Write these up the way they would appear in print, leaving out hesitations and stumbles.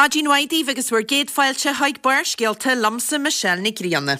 Máidín Waidí agus bhar géad fáilte haig bar scialta lamsa Michelle ní Grianna.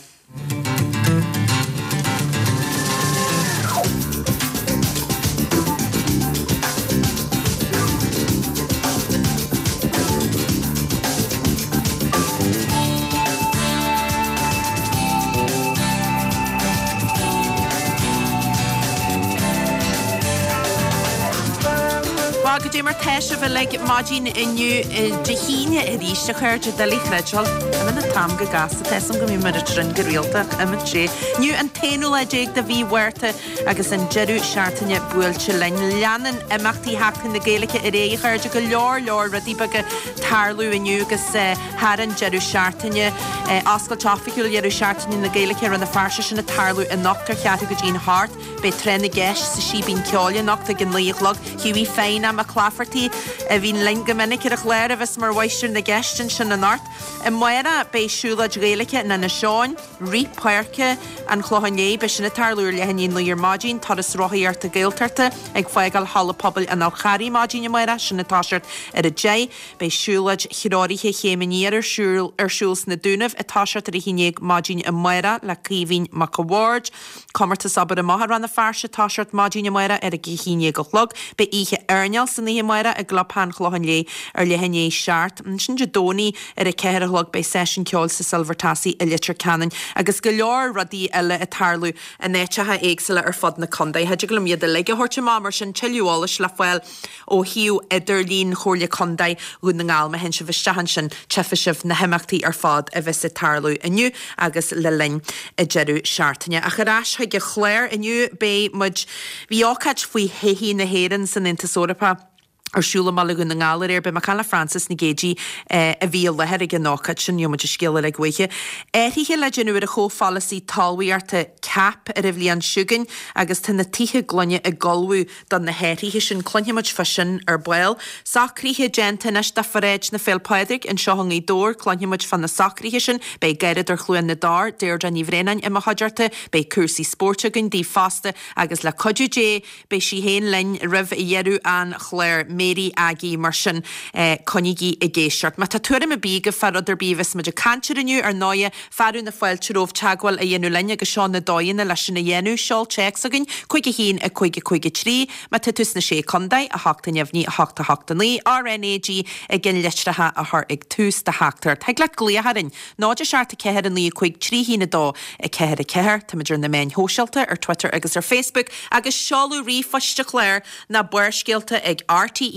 Go dé mar teise bheith le máidín inniu de híine a ríiste chuir de dalí chreidseáil a na tam go gas a team go mí mar trin go rialtach a sé. Nniu an téanú le déag de bhí huirta agus an jeú seaartainine builte lein leanan imachtaí hatain na géalacha i ré chuirde go leor radí go tarlú inniu agus haar an jeú seaartainine ascail trafiiciúil jeú seaartainine na géalacha ar an na farse sin na tarlú in nachtar cheatú go Jean Hart be trenna geis sa si bín ceáile nachta gin líochlag hiúí féin am a clafartí a bhín lengaminic ar a chléir a bheits mar weistir na gestin sin na nart. I muire be siúla géalacha na seáin, rí puirce an chlohanné be sin na tarlúir le haníon líar máidín tar is roiíart a géaltarta ag feigal hala pobl an charí máidín muire sin na táisiart ar a dé be siúlaid chiráirithe chéiminíar ar siúls na dúnamh a táisiart ar a hínéag máidín a muire le cíhín mac award. Comarta sabar a mahar an na farse táisiart máidín muire ar a gíhíine go chlog be ihe airneal san ní muire a glapán chlohanlé ar lehanné seart. Sin de dóní ar a ceirlog bei session ceol sa Silvertasí a litir canan agus go leor radí eile a tarlú a néitethe éagsile ar fod na condaid. Heidir go miad a leige horte mámar sin teúálas le foiil ó hiú idirlín chóirle condaid ún na ngáil me hen se bhistehan sin tefisih na himachtaí ar fád a bheits a tarlú iniu agus le lein a jeú seaartainine. A charás go chléir iniu be mud bhí ácaid faoi héhí na héan san intasórapa arsúla malagun na ngálar be Macala Francis na gédí a bhí lehar ag nácad sin jo muidir scéile le ghuiche. Éirithe le genú a chófalasí talhaíarta cap a bhíon siúgan agus tá na tithe glonne a golú don na héirithe sin clonnemuid fasin ar buil. Sacríthe gentais de faréid na félpáidig in seohangaí dór clonnemuid fan na sacríthe sin be gairid ar chluin na dar déir den níhrénain i haidirta be cuasaí sporttegan dí fasta agus le codúé be si héin lein rih i dhearú an chléir Mary Aggie mar sin conigí i géisiart. Ma tá tuaim a bí go faradidir bívis me de cantiriniu ar náia farú na fáil turóh teagháil a dhéanú lenne go seán na dáinna leis sin na dhéanú seáil checks agin chuige hín a chuige trí ma tutus na sé condaid a hachta neamhní a hachta hachtaní RNAG a gin litrathe a th ag tús de heachtar. Teag le gléharin náidir searta ceir an lí chuig trí hína dá a ceir a ceir tamidir na main hóseilta ar Twitter agus ar Facebook agus seáú rífaiste chléir na buircéalta ag RTE.ie.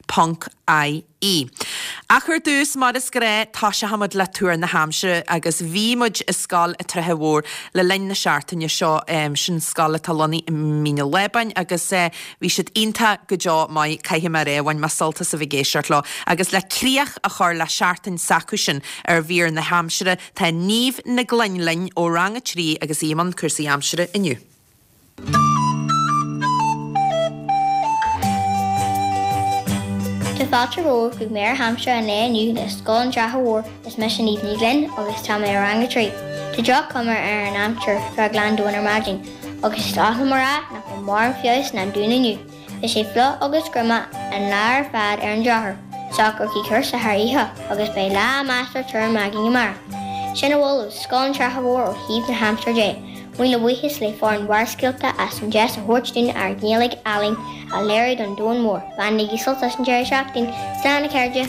A chur dús mar is gré tá se hamad le túair na Hampshire agus bhímuid is scáil a trethehór le lein na seaartainine seo sin scála talóní mína lebain agus bhí siad ionta go deá mai caiithe mar réhhain mar solta sa bhgéisiart lá agus le críoch a chur le seaartain sacu sin ar bhír na Hampshire tá níomh na gleinlein ó rang a trí agus íman cursaí Hampshire inniu. De fáilte róg go méar Hampshire an éaniu le scóil an deathmhór is me sin níomh ní glynn agus tá mé rang a trí. Tá deach cumar ar an amtir fra glandúin ar máidín, agus tácha marrá nach go mór an fios na dúna nniu. Is sé flo agus gruma an lear fad ar an deathair. Sacr cí chur sa tharaíthe agus bé lá meastar tuair mágin mar. Sin bhfuil scóil an deathmhór ó híomh na Hampshire dé. Muile bhuichas le fór an bharscialta as an jazz a thuirtún ar gnéalaigh aling a léir don dún mór. Banna gísalt as an deir seachtain Sna Cairde.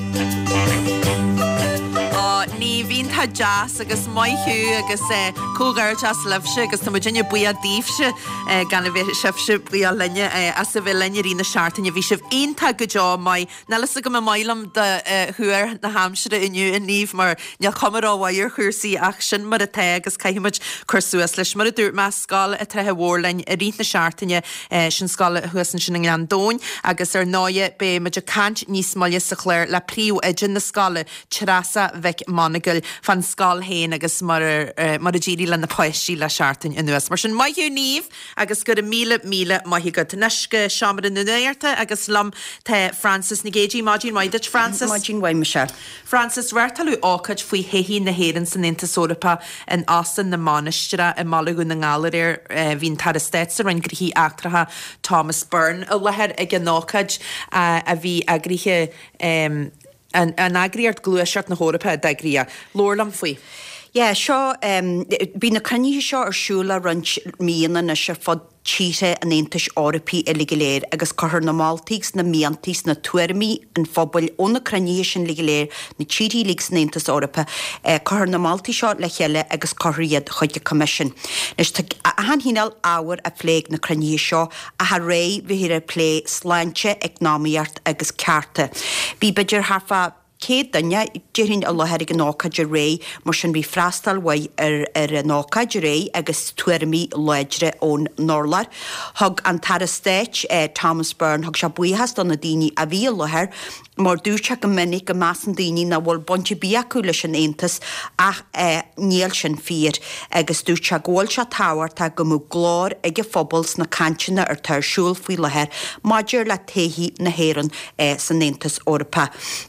Ní bhín tá jazz agus maithú agus cógar jazz lefse agus tá Virginia buí a díobse gan bheith sefse buí a lenne as sa bheith lenne rí na seaartainine bhí sibh onanta go deá mai nelas go mailam de thuair na Hampshire inniu in níomh mar neal cumar áhair chuirsaí ach sin mar a te agus caiimiid chusuas leis mar a dúirt me scáil a trethe hórlein a rí na seaartainine sin scáil thuasan sin an dóin agus ar náide be me de cant níos molle sa chléir le príú idir na scála tirasa bheith Monagal fan scáil héin agus mar a ddírí le na poisí le seaartain in nuas. Mar sin maithú níomh agus go míle maithí go tuisce seaamar in nuirta agus lam te Francis na gédí máidín maidid Francis. Máidín Waim Michelle. Francis, bhreirtalú ácaid faoi héhí na héan san intasórapa in astan na mánaistere i malaún na ngálar hín tar estéit a rin grithí actratha Thomas Byrne a lethir ag an nácaid a bhí a gríthe An agriart glúisiart na hórappa dagria. Lorlam faoi. Seo bí na cruní seo arsúla rund míana na se fod tíre an éantais orpaí ligiléir agus cothir na Maltís na miantís na tuairmí an fphobal ónna cruní sin ligiléir na tíí lígs na éantais orpa cothir na Maltí seo le cheile agus choiríad chuide commission. Nes han hínal áhar a phléig na cruní seo a ha ré bhíhir a plé sláinte economiart agus cearta. Bí beidir hafa cé danne déirinn a leheir an nácaid ré mar sin bhí freastal wai ar nácaid ré agus tuairmí leidre ón Norlar. Thug an tarastéit Thomas Byrne thug se buíhas don na daoine a bhí leheir mar dúirte go minic go meas an daoine na bhfuil bonte bíacu leis an Aontas ach níl sin fír agus dúirte ggóil se táhairta go mú glár ag phobals na cantina ar tarsúil faoi leheir maidir le taithí na héireann san Aontas Orpa.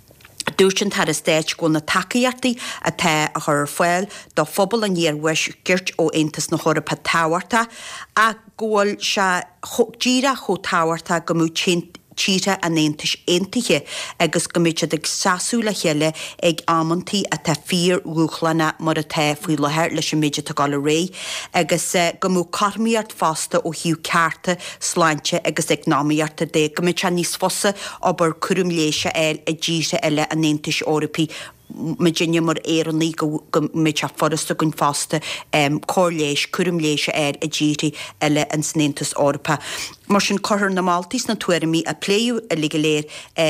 Dúsin tar is déit go na takeíartaí a the a chur foiil do phobal an dhéarhais girt ó Aontas na Hórappa táhairta a ggóil se díra cho táhairta go mú tíre an Aontais Aontaithe agus go méid ag sasú le chéile ag ammantaí a tá fír rúchlanna mar a tá faoi leheir leis an méide tá gála ré agus go mú carmíart fásta ó hiú cearta sláinte agus economiarta dé go méid se níos fosa obair curum léise eil a díre eile an Aontais Orpaí Virginia mar érannaí go méid se forasta gon fásta cóirléis curum léise a ddíri eile an Aontas Orpa. Mar sin cothir na Maltís na tuairmí a pléú a ligiléir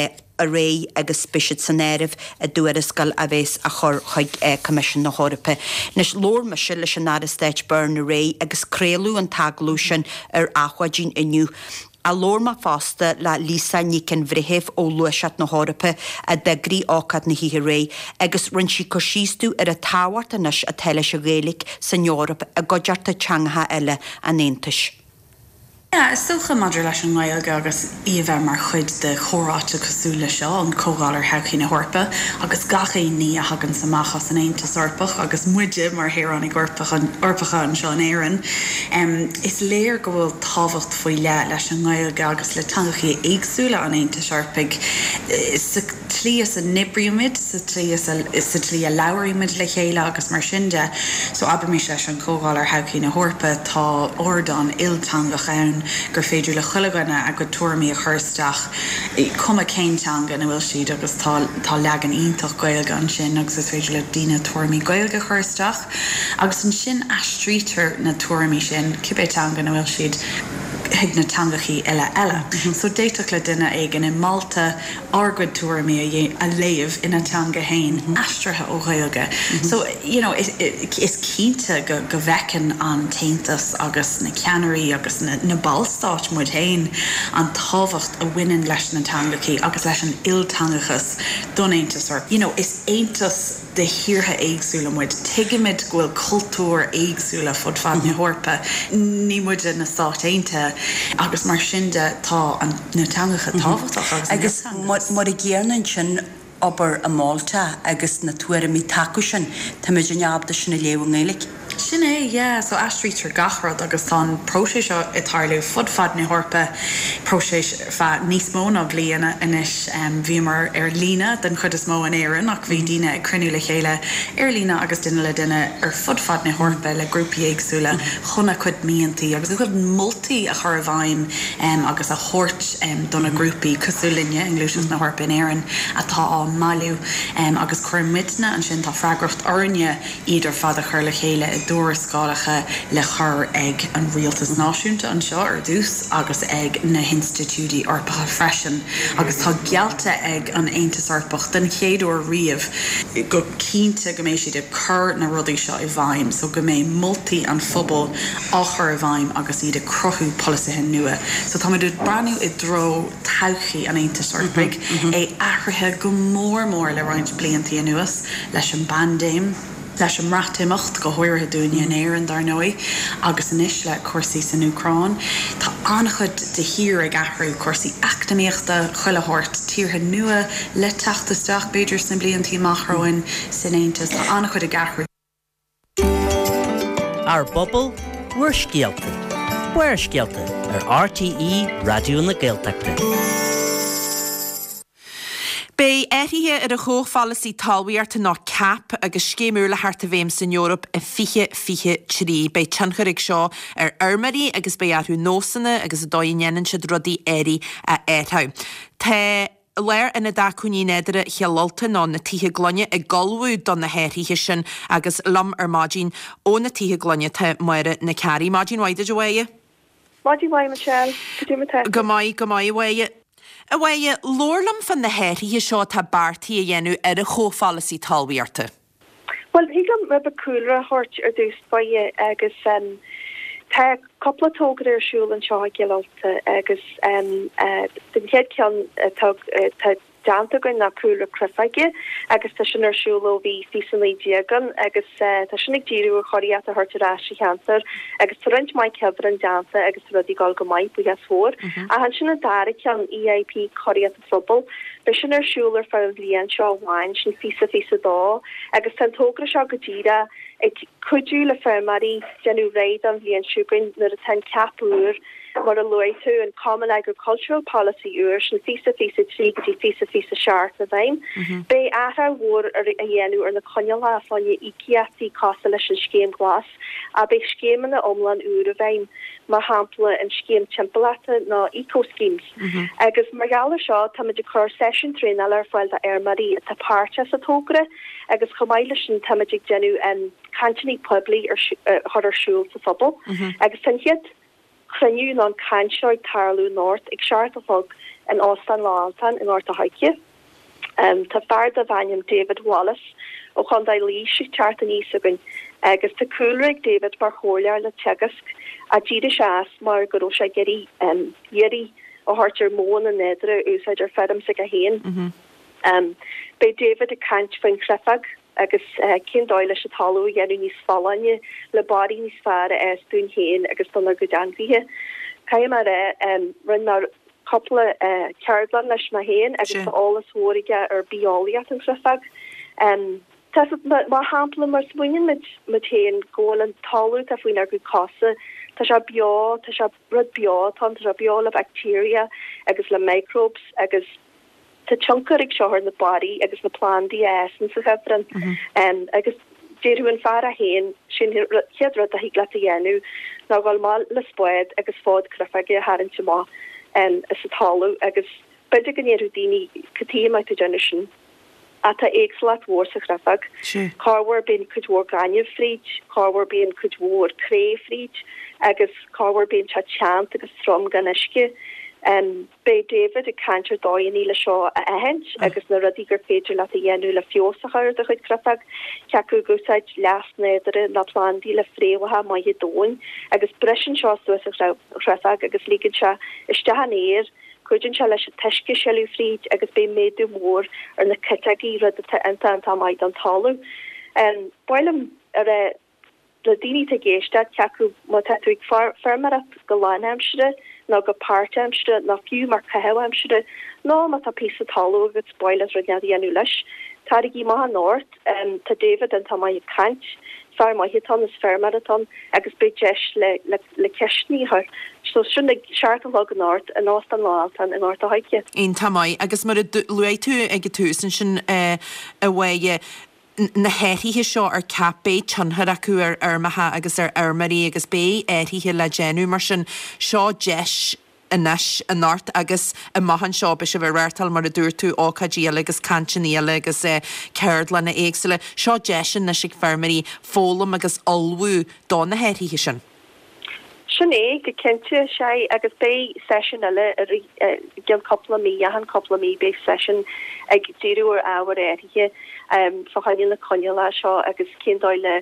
a ré agus spiisiid san éirih a dúarascail a bhés a chur chuig commission na Hórappa. Nes lór me se leis an Arastéit Byrne ré agus créalú an taglú sin ar áhaidín inniu. A lór ma fásta le lísa nícin bhrítheh ó luisiat na Hórappa a degrí ácad na híthe ré agus rinn si go sístú ar a táhairta nes a teile se rélik san Eorpa a godearta teangatha eile an Aontais. Is socha maidir leis an Gaeilge agus íomh mar chuid de chóráte cosúla seo an cógálar heachí na Hórappa agus gachaí ní a hagan samachas an Aontas Orpach agus muide mar héránig orpacha an seo an éireann. Is léir go bhfuil tábhacht faoi leis an Gaeilge agus le tangaí éagsúla an Aontas Orpaig sa tlí a nibriúmid sa tlí a labhraímid le chéile agus mar sinnde so abairmís leis an cógálar heachí na Hórappa tá ordan iltangach ann gur féidir le chuileganna a go tuairmí a chuirsteach cuma céintanga na bhfuil siad agus tá legan ionintach Gaeilge an sin agus is féidir le daoine tuairmí Gaeilge chuirsteach agus an sin astrítar na tuairmí sin cibétanga na bhfuil siad heag na tangaí eile. So déiteach le duine ag in Malta argad tuairmí a léamh ina tanga hain astrathe ó Gaeilge. So, is cínta go bhecin an taontas agus na ceannairí agus na ballstáit muid hain an tábhacht a bhaineann leis na tangaí agus leis an iltangachas don Aontas Orpa. Is Aontas de hiortha éagsúla muid tuigiimiid ghfuil cultúr éagsúla fud fad na Hórappa ní muide na Stát Aontaithe agus mar sinnde tá an na tangacha tábhachtach agus mar a ggéarnan sin obair a Malta agus na tuairimí tacu sin tá muid an neabhda sin na léamh Gaeilge. Sin so astrítar gachrad agus tá próséis i tarlú fud na Hórappa próséis fa níos móna bliana inis bhí mar ar lína den chud is mó an éireann ach bhí daoine ag cruinniú le chéile ar lína agus duine le duine ar fud na Hórappa le grúpaí éagsúla chuna chud míontaí agus chud moltaí a chur bhaim agus a chóirt donna grúpaí cosúlinne in glúisiús na Hórappa in éireann atá á mailú agus chuir midna an sin tá freagracht orne idir fad a chur le chéile dúrascálacha le chur ag an rialtas náisiúnta an seo ar dús agus ag na Institúdí Orpacha freisin agus tá gealta ag an Aontas Orpach den chéadú riamh go cínta go mééis siad chur na rudaí seo i bhaim so go mé moltaí an phobal á chur i bhaim agus iad a crothú polisithe nua. So tá dúd braniú i dro tauchaí an Aontas Orpaig é ahrathe go mór le roiint blianttaí nuas leis an bandéim leis an mraithtimmeacht go háirthe dúine an éireann dar nói agus inis le cuasaí san Ucrán. Tá annachchud de hir ag ahrú cuasaí académiachta chuilethirt tíortha nua le teachtasteach beidir san blianttaí maithróin san Aontas tá annachchud ag ahrú. Our bubble, we're scialta. We're scialta ar RTE Radio na Gaeltachta. Bei éirithe ar a chóchfalas í talhaíart ná cap agus scéimúla harta bhéims in Europa a fiche trí. Bei tincharig seo ar armarí agus bei arthú nósanna agus a dóinean siad rudaí éirí a éithá. Tá léir ina dacuní néidir chealalta ná na títhe glonne a galbhú don na héirithe sin agus lam ar mádín ó na títhe glonne tá muire na cearí. Mádín waide de bhaige? Mádín waide, Michelle. Go maiid bhaige. A bhaige lórlam fan na héirithe seo tá bartaí a dhéanú ar a chóchfalas í talhaíarta. Well, hígam rib a cúlra hort ar dús baie agus tá coppla tógad ar siúil an seo gealta agus den head cean tá deanta goin na cúlra crufaige agus tá sin ar siúil bhí físanlí diagan agus tá sinnig díú a choíat a hortarrá cheantar agus tá rint mai cebar an deanta agus rudí gáil go maiid buas fór a han sin a dára cean EIP choíat a fphobal be sin ar siúlar fer líon seo bháin sin físa dá agus tan tógra seo go díra ag chuidú le fermarí genú réid an bhíon siúgain nar a ten capúr mar a loitú an Common Agricultural Policy úr sin físa trí gotí físa seart a bhaim. Bei atra mhór ar a dhéanú ar na coneala fáinne íciatí casa leis an scéim glas a bei scéman na omlan úr a bhaim mar hampla an scéim timpplata ná eco-schemes. Agus mar galar seo tá de chur session trénal ar fáil a airmarí a tápáirte sa tógra agus chomáile sin tamidig genú an cantinní publi ar thodarsúil sa phobal agus san hiad cruniú an Canseoid Tarlú North ag seart a fog an Ostan Láaltan in North a Haike. Tá fearr a bhaim David Wallace ó chundá lí si teart an ísagan agus tá cúlraigh David mar chólear le tegasc a ddíide seas mar go sé geirí dhéirí ó hartar món an néidir úsáid ar fedam sa a héin. Bei David a cant faoin crefag agus cin dáile se talú dhéanú níos fálainne le barí níos fearre spún héin agus donna go danghíthe. Caim mar run mar coppla ceardlan leis na héin agus álas hóige ar bioliaat an crefag. Mar hampla mar swingin mit héin ggóil an talú a faoin ar go casa tá se bio tá se rud bio tá se bio le bacteria agus le microbes agus tá chunkarig seoir na body agus na plantí san sa hebran agus déirú an fear a héin sin cheadrad a hí glata dhéanú ná gáil má le spoid agus fád crefage a haint má is sa talú agus beidir gannéirú daoine catí mai déine sin a tá éagslat mhór sa crefag cáhar ben chudhór gaineh fríd cáhar ben chudhór cré fríd agus cáhar ben chat agus strom gan isce Bei David a cantar dóin íle seo a ahent agus na rudí gur féidir le a dhéanú le fiosachar a chuid crefag ceacu goúsáid leasnéidir na plantí le fréhatha mai dóin agus brisin seo suas a crefag agus lígann se istehanéir chuidann se leis a teisce seú fríd agus bé méadú mór ar na cetaí rud antá maid an talú. Báilm ar le daoine a géiste ceacu má teúigh fermara go láinheimsire ná go páirteimsire na fiú mar caheimsire ná má tá pí a talú agus spoilas runeadí anú leis. Táigh í maitha North tá David an tá mai cant fear mai hitan is fermarathon agus be le ceisníthir so sin seart an log North an Ostan Láaltan in North a Haike. Ein tamai agus mar luú tú ag túsan sin a bhaige na héirithe seo ar capé tunthar acu ar armatha agus ar armarí agus bé éirithe le genú mar sin seo deis inis an náirt agus a maithan seo be se bh réirtal mar a dúir tú ácadíal agus cantiníal agus ceardla na éagsile seo deis na sig fermarí fólam agus alhú dá na héirithe sin. Sinné go cinnte sé agus bé session eile gin coppla mí ahan coppla mí bé session ag déú ar áhar éirithe fahain le coneala seo agus cindáile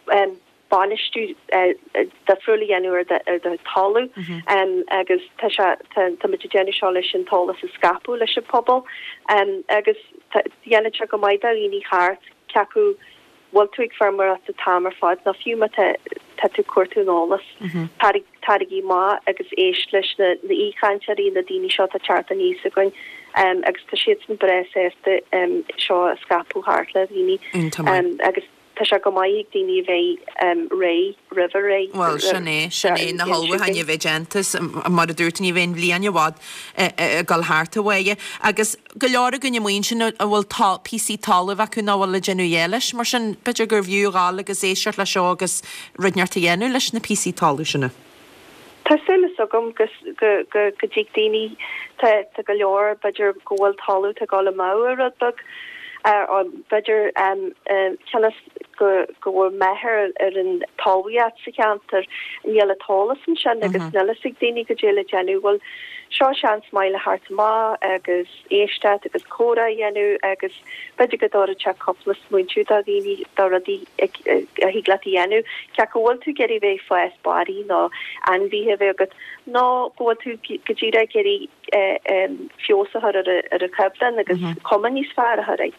banistú de friúlahéanú ar de talú agus táidirgénne seo leis an tálas a scapú leis an pobl agus dhéanana se go maidid a líní háart ceacu bhiltuigh fermar at a tamar fád na fiú tú cuatú nálas tarigí má agus éist leis na íchaintearí na daoine seo a teart a níos a goin agus tá siad an bres éiste seo a scapú háart le daoine agus se go maiig daoine bheith ré river ré. Well, sinné na halha hanne bheitgentas mar a dúirtaí bhéin blianne bhád gal háart ahaige. Agus go leir gonne muon sin a bhfuil PC talamh acu náhfuil le genuéiles, mar sin beidir gur bhiúáil agus éisiart le seo agus ridneart a dhéanú leis na PC talú sinna. Tá sulas agam go ddíag daoine tá go leor beidir gohfuil talú tá gála máir rudbag beidir chelas go bhfuil methir ar an talhaíad sa cheantar níl tálas an sin agus nelasig daoine go déile genú bhfuil seo sean smaile hart má agus éiste agus córa dhéanú agus beidir go dára te copplas muintú a daoine doradí a higlatí dhéanú ce go bhfuil tú geirí bheith foies barí ná anmhíthe bheith agad ná bhfuil tú go ddíra geirí fiosa ar a ceblan agus cuman níos fear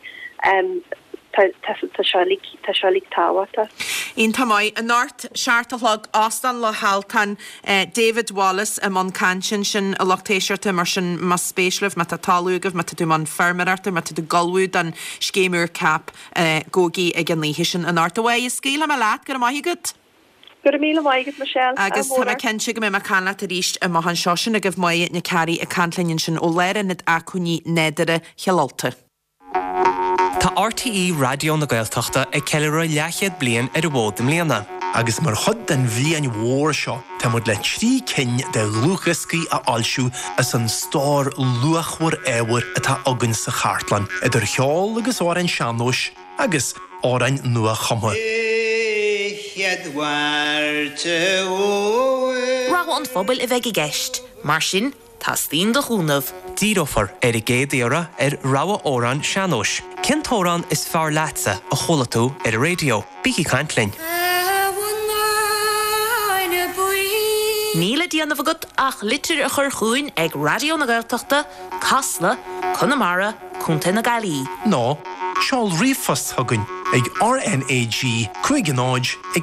tá se lík táhata. Ín tamáid an náirt seaartallag Astan le Haltan David Wallace a man cansin sin a lochtéisiirte mar sin mas spéislih me a talúgah me tú man fermerartar me tú galúd an scéimúr cap gógi ag an líhé sin an náirt ahha is scéile me leat gur maigad? Gur míle maigad Michelle. Agus tá cen si go mé canla a ríist a mahan seo sin a goh maiid na carí a canlainn sin ó léir in acuní nédare chealta. Tá RTE radio na Gaeltachta ag ceile leachiad blian ar a bhdum léana. Agus mar chud den bhliain mhór seo, tá mud le trí cin de luchascaí a alsiú as an stór luachmhar éhar atá agan sa chartlan, idir cheol agus árainn seanóis agus árainn nua chumha. Rá an fphobal a bheith i gceist, mar sin Tastín do chúnamh. Dírófar ar i géadéara ar rawa óran seanóis. Cintóran is fear leatsa a cholatú ar a radio. Bíci caintlein. Níle díanamh agat ach litir a chur chuin ag radio na Gaeltachta, Casla, Connemara, Cúnta na Gailí. No, seáil riomhfas thugann ag RNAG chuigenáid ag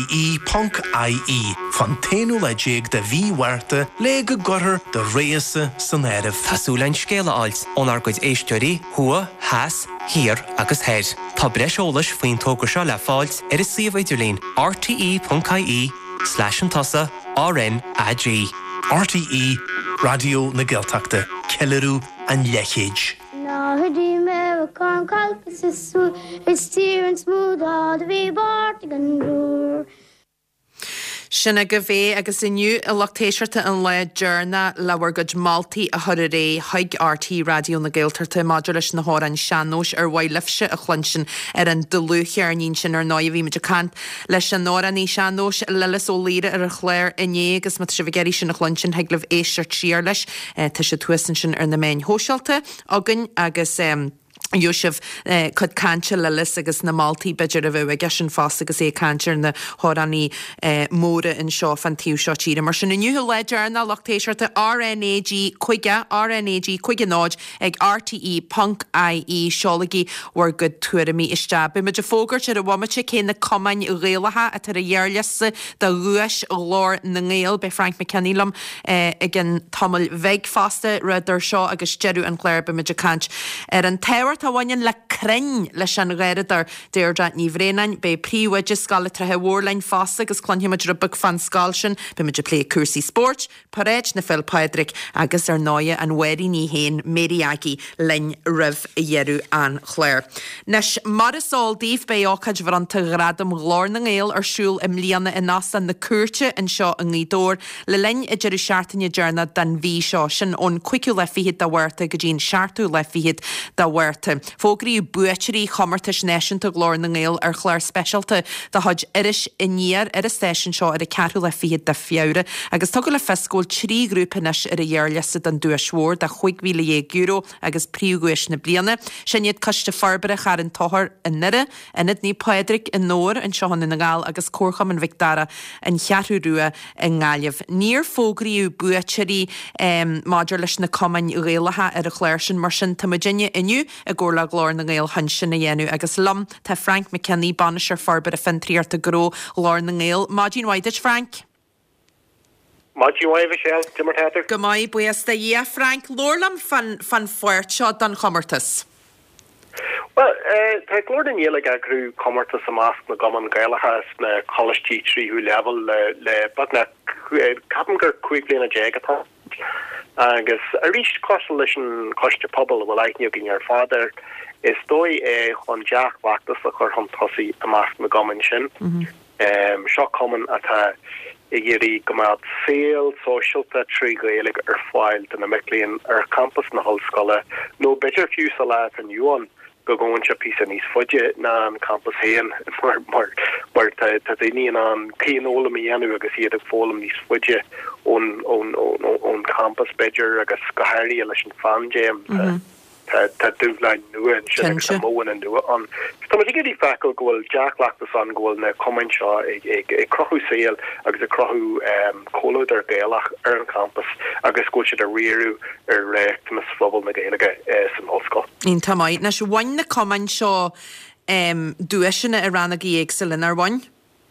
RTE.ie fan téanú le déag de bhí huirta le go gurthar de réasa san éirih. Tásúlainn scéala áilt ón argóid éisteirí, hua, heas, hir agus heir. Tá breis ólas faoin tógur seo le fáilt ar is siomh idirlín RTE.ie/an-tasa RNAG. RTE, radio na Gaeltachta, Ceilirú an Leichéid. Hudí me corn calpas is sú is tír an smúd á de bhí bart an grúr. Sinna go bhé agus inniu a lochtéisiirta an le dearna leabhar go Maltaí a thur ré haig RT radio na Gaeltarta maidir leis na hárainn seanóis ar bhailefse a chluinsin ar an dulúchearnín sin ar 9 bhí meidir cant leis an nóra ní seanóis lelas ó líre ar a chléir inné agus mat si bhgéirí sin na chluinsin heaglah éisiart siar leis tá sé tuasan sin ar na main hósealta agan agus Joseph chud canse lelis agus na Maltaí beidir a bheith ag sin fás agus é cantir na háraní móra in seo fan tíú seo tíre. Mar sin na nniuú leidir na lochtéisiirta RNAG chuigenáid ag RTE.ie seolalaí war go tuairimí iste. Bi meidir fógart ar a bhhaimete cé na comain réalathe a tar a dhearlasa de luas lár na ngéal be Frank McKennilam ag an tamil bheith fásta ruidir seo agus jeú an chléir be meidir cant ar an teir tá bhain le crein leis an réidir déirda ní bhrénain be príomhaide scala trethe mhórlainn fása agus clonhiimiidir a bug fan scáil sin be meidir lé cuasaí sport, paréid na Phil Padraig agus ar 9 an wéirí ní héin médiagi lein rih dhearú an chléir. Nes mar is sáildíh be áchaid bhranta gradam glár na ngéal ar siúil im líana in násan na cuairte in seo an ngídóir le lein i deidir seaartainne dearna den bhí seo sin ón cuiiciú lefihiad da bhuirta go dtíon seaartú lefihiad da bhuirta. Fógraí buiteí chomartas neisianta glár na ngéal ar chléir speisialta de chuid iris iníar ar a stéisisin seo ar a ceú le fiad de fiáre agus tu le fescóil trí grúpanis ar a dhearlasa an dúismór de €5,000 agus príomhguis na bliana. Sin iad coiste farbere char an tothar in nire inad ní Padraig in nóir an seohan in na gáil agus cócham an Victara an chearú rua in gáileh. Níor fógraíú buiteí maidir leis na comain réalathe ar a chléir sin mar sin tamidine inniu a ggóla glár na ngéal hansin na dhéanú agus lam tá Frank McKenny banis ar farbar a fin tríarta gró glár na ngéal. Máidín Waidich, Frank? Máidín Waidich, Michelle, Timmer Tatter. Go mai buas da dhé, Frank, lórlam fan fuirt seo don chomartas. Well, tá glór in éile agrú commarta sa másc na gaman gailachas na college trí level le bud na capangur cuaig bliana jegatá. Agus a ríist cos leis an coiste pobl bhfuil aithniú gin ar fáidir is dói chun deach bhaachtas a chur chun tosaí a másc na gaman sin. Seo cuman atá I géirí go mad féal sóisialta trí gaeilge ar fáil den na milíonn ar campus na hallscoile nó bitir fiú sa leat an Joan go gáin se pí níos fuide ná an campus héan mar tá daoine an cíanóla í dhéanú agus iad ag fólam níos fuide ón campus beidir agus go hairí leis an fanjam tá dúhlein nua sin móin an nua an. Tá géirí fecail gohfuil deachlaachtas an gohfuil na comment seo ag crothú saoil agus a crothú cólóid ar gaelach ar an campus agus go siad a riú ar réachtanas phobal na gaeilge san hallscoil. Ín tamáid na bhain na comment seo dúisina a ranna éagsel in ar bhain?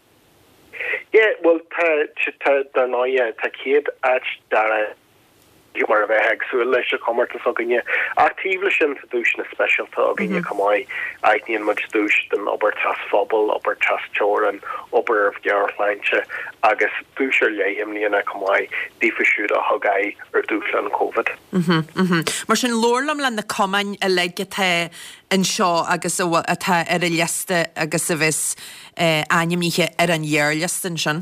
Well tá dar náide tá céad dar mar a bheith agsúil leis a commartas a gnne actíbla sin sa dúisna specialta a gnne cumáid aithníonn muid dúis den obair tas phobal, obair tas teoran, obair gearchleintse agus dúisir léimlíonna cumáid dífisiúd a thugaid ar dúisla an COVID. Mar sin lórlam le na cumain a leige the an seo agus atá ar a liasta agus a bheits ainimníthe ar an dhearliastan sin.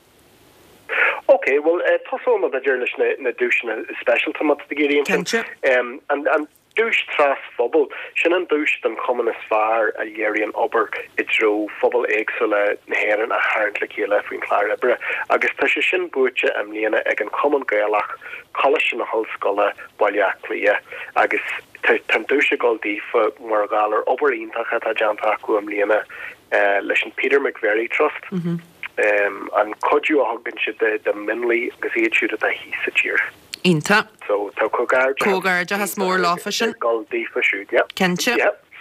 Okay, well, tosoma the journalist na douche special to the Gideon. And douche tras fobble. Shannon douche them common as far a yerian ober it's row fobble exula neheran a hard like you left in Clara Bra. Agus tashin bucha amliana egan common gaelach college in a whole scholar bolyaklia. Agus tan douche goldi for morgaler oberin takata jantaku amliana lesson Peter McVery Trust. An cojú a hagann si de minlí agus iad siúd a hí sa tír. Ínta. So tá cógáirde has mór láfa sin. Gáildífa siúd, yeah. Kense?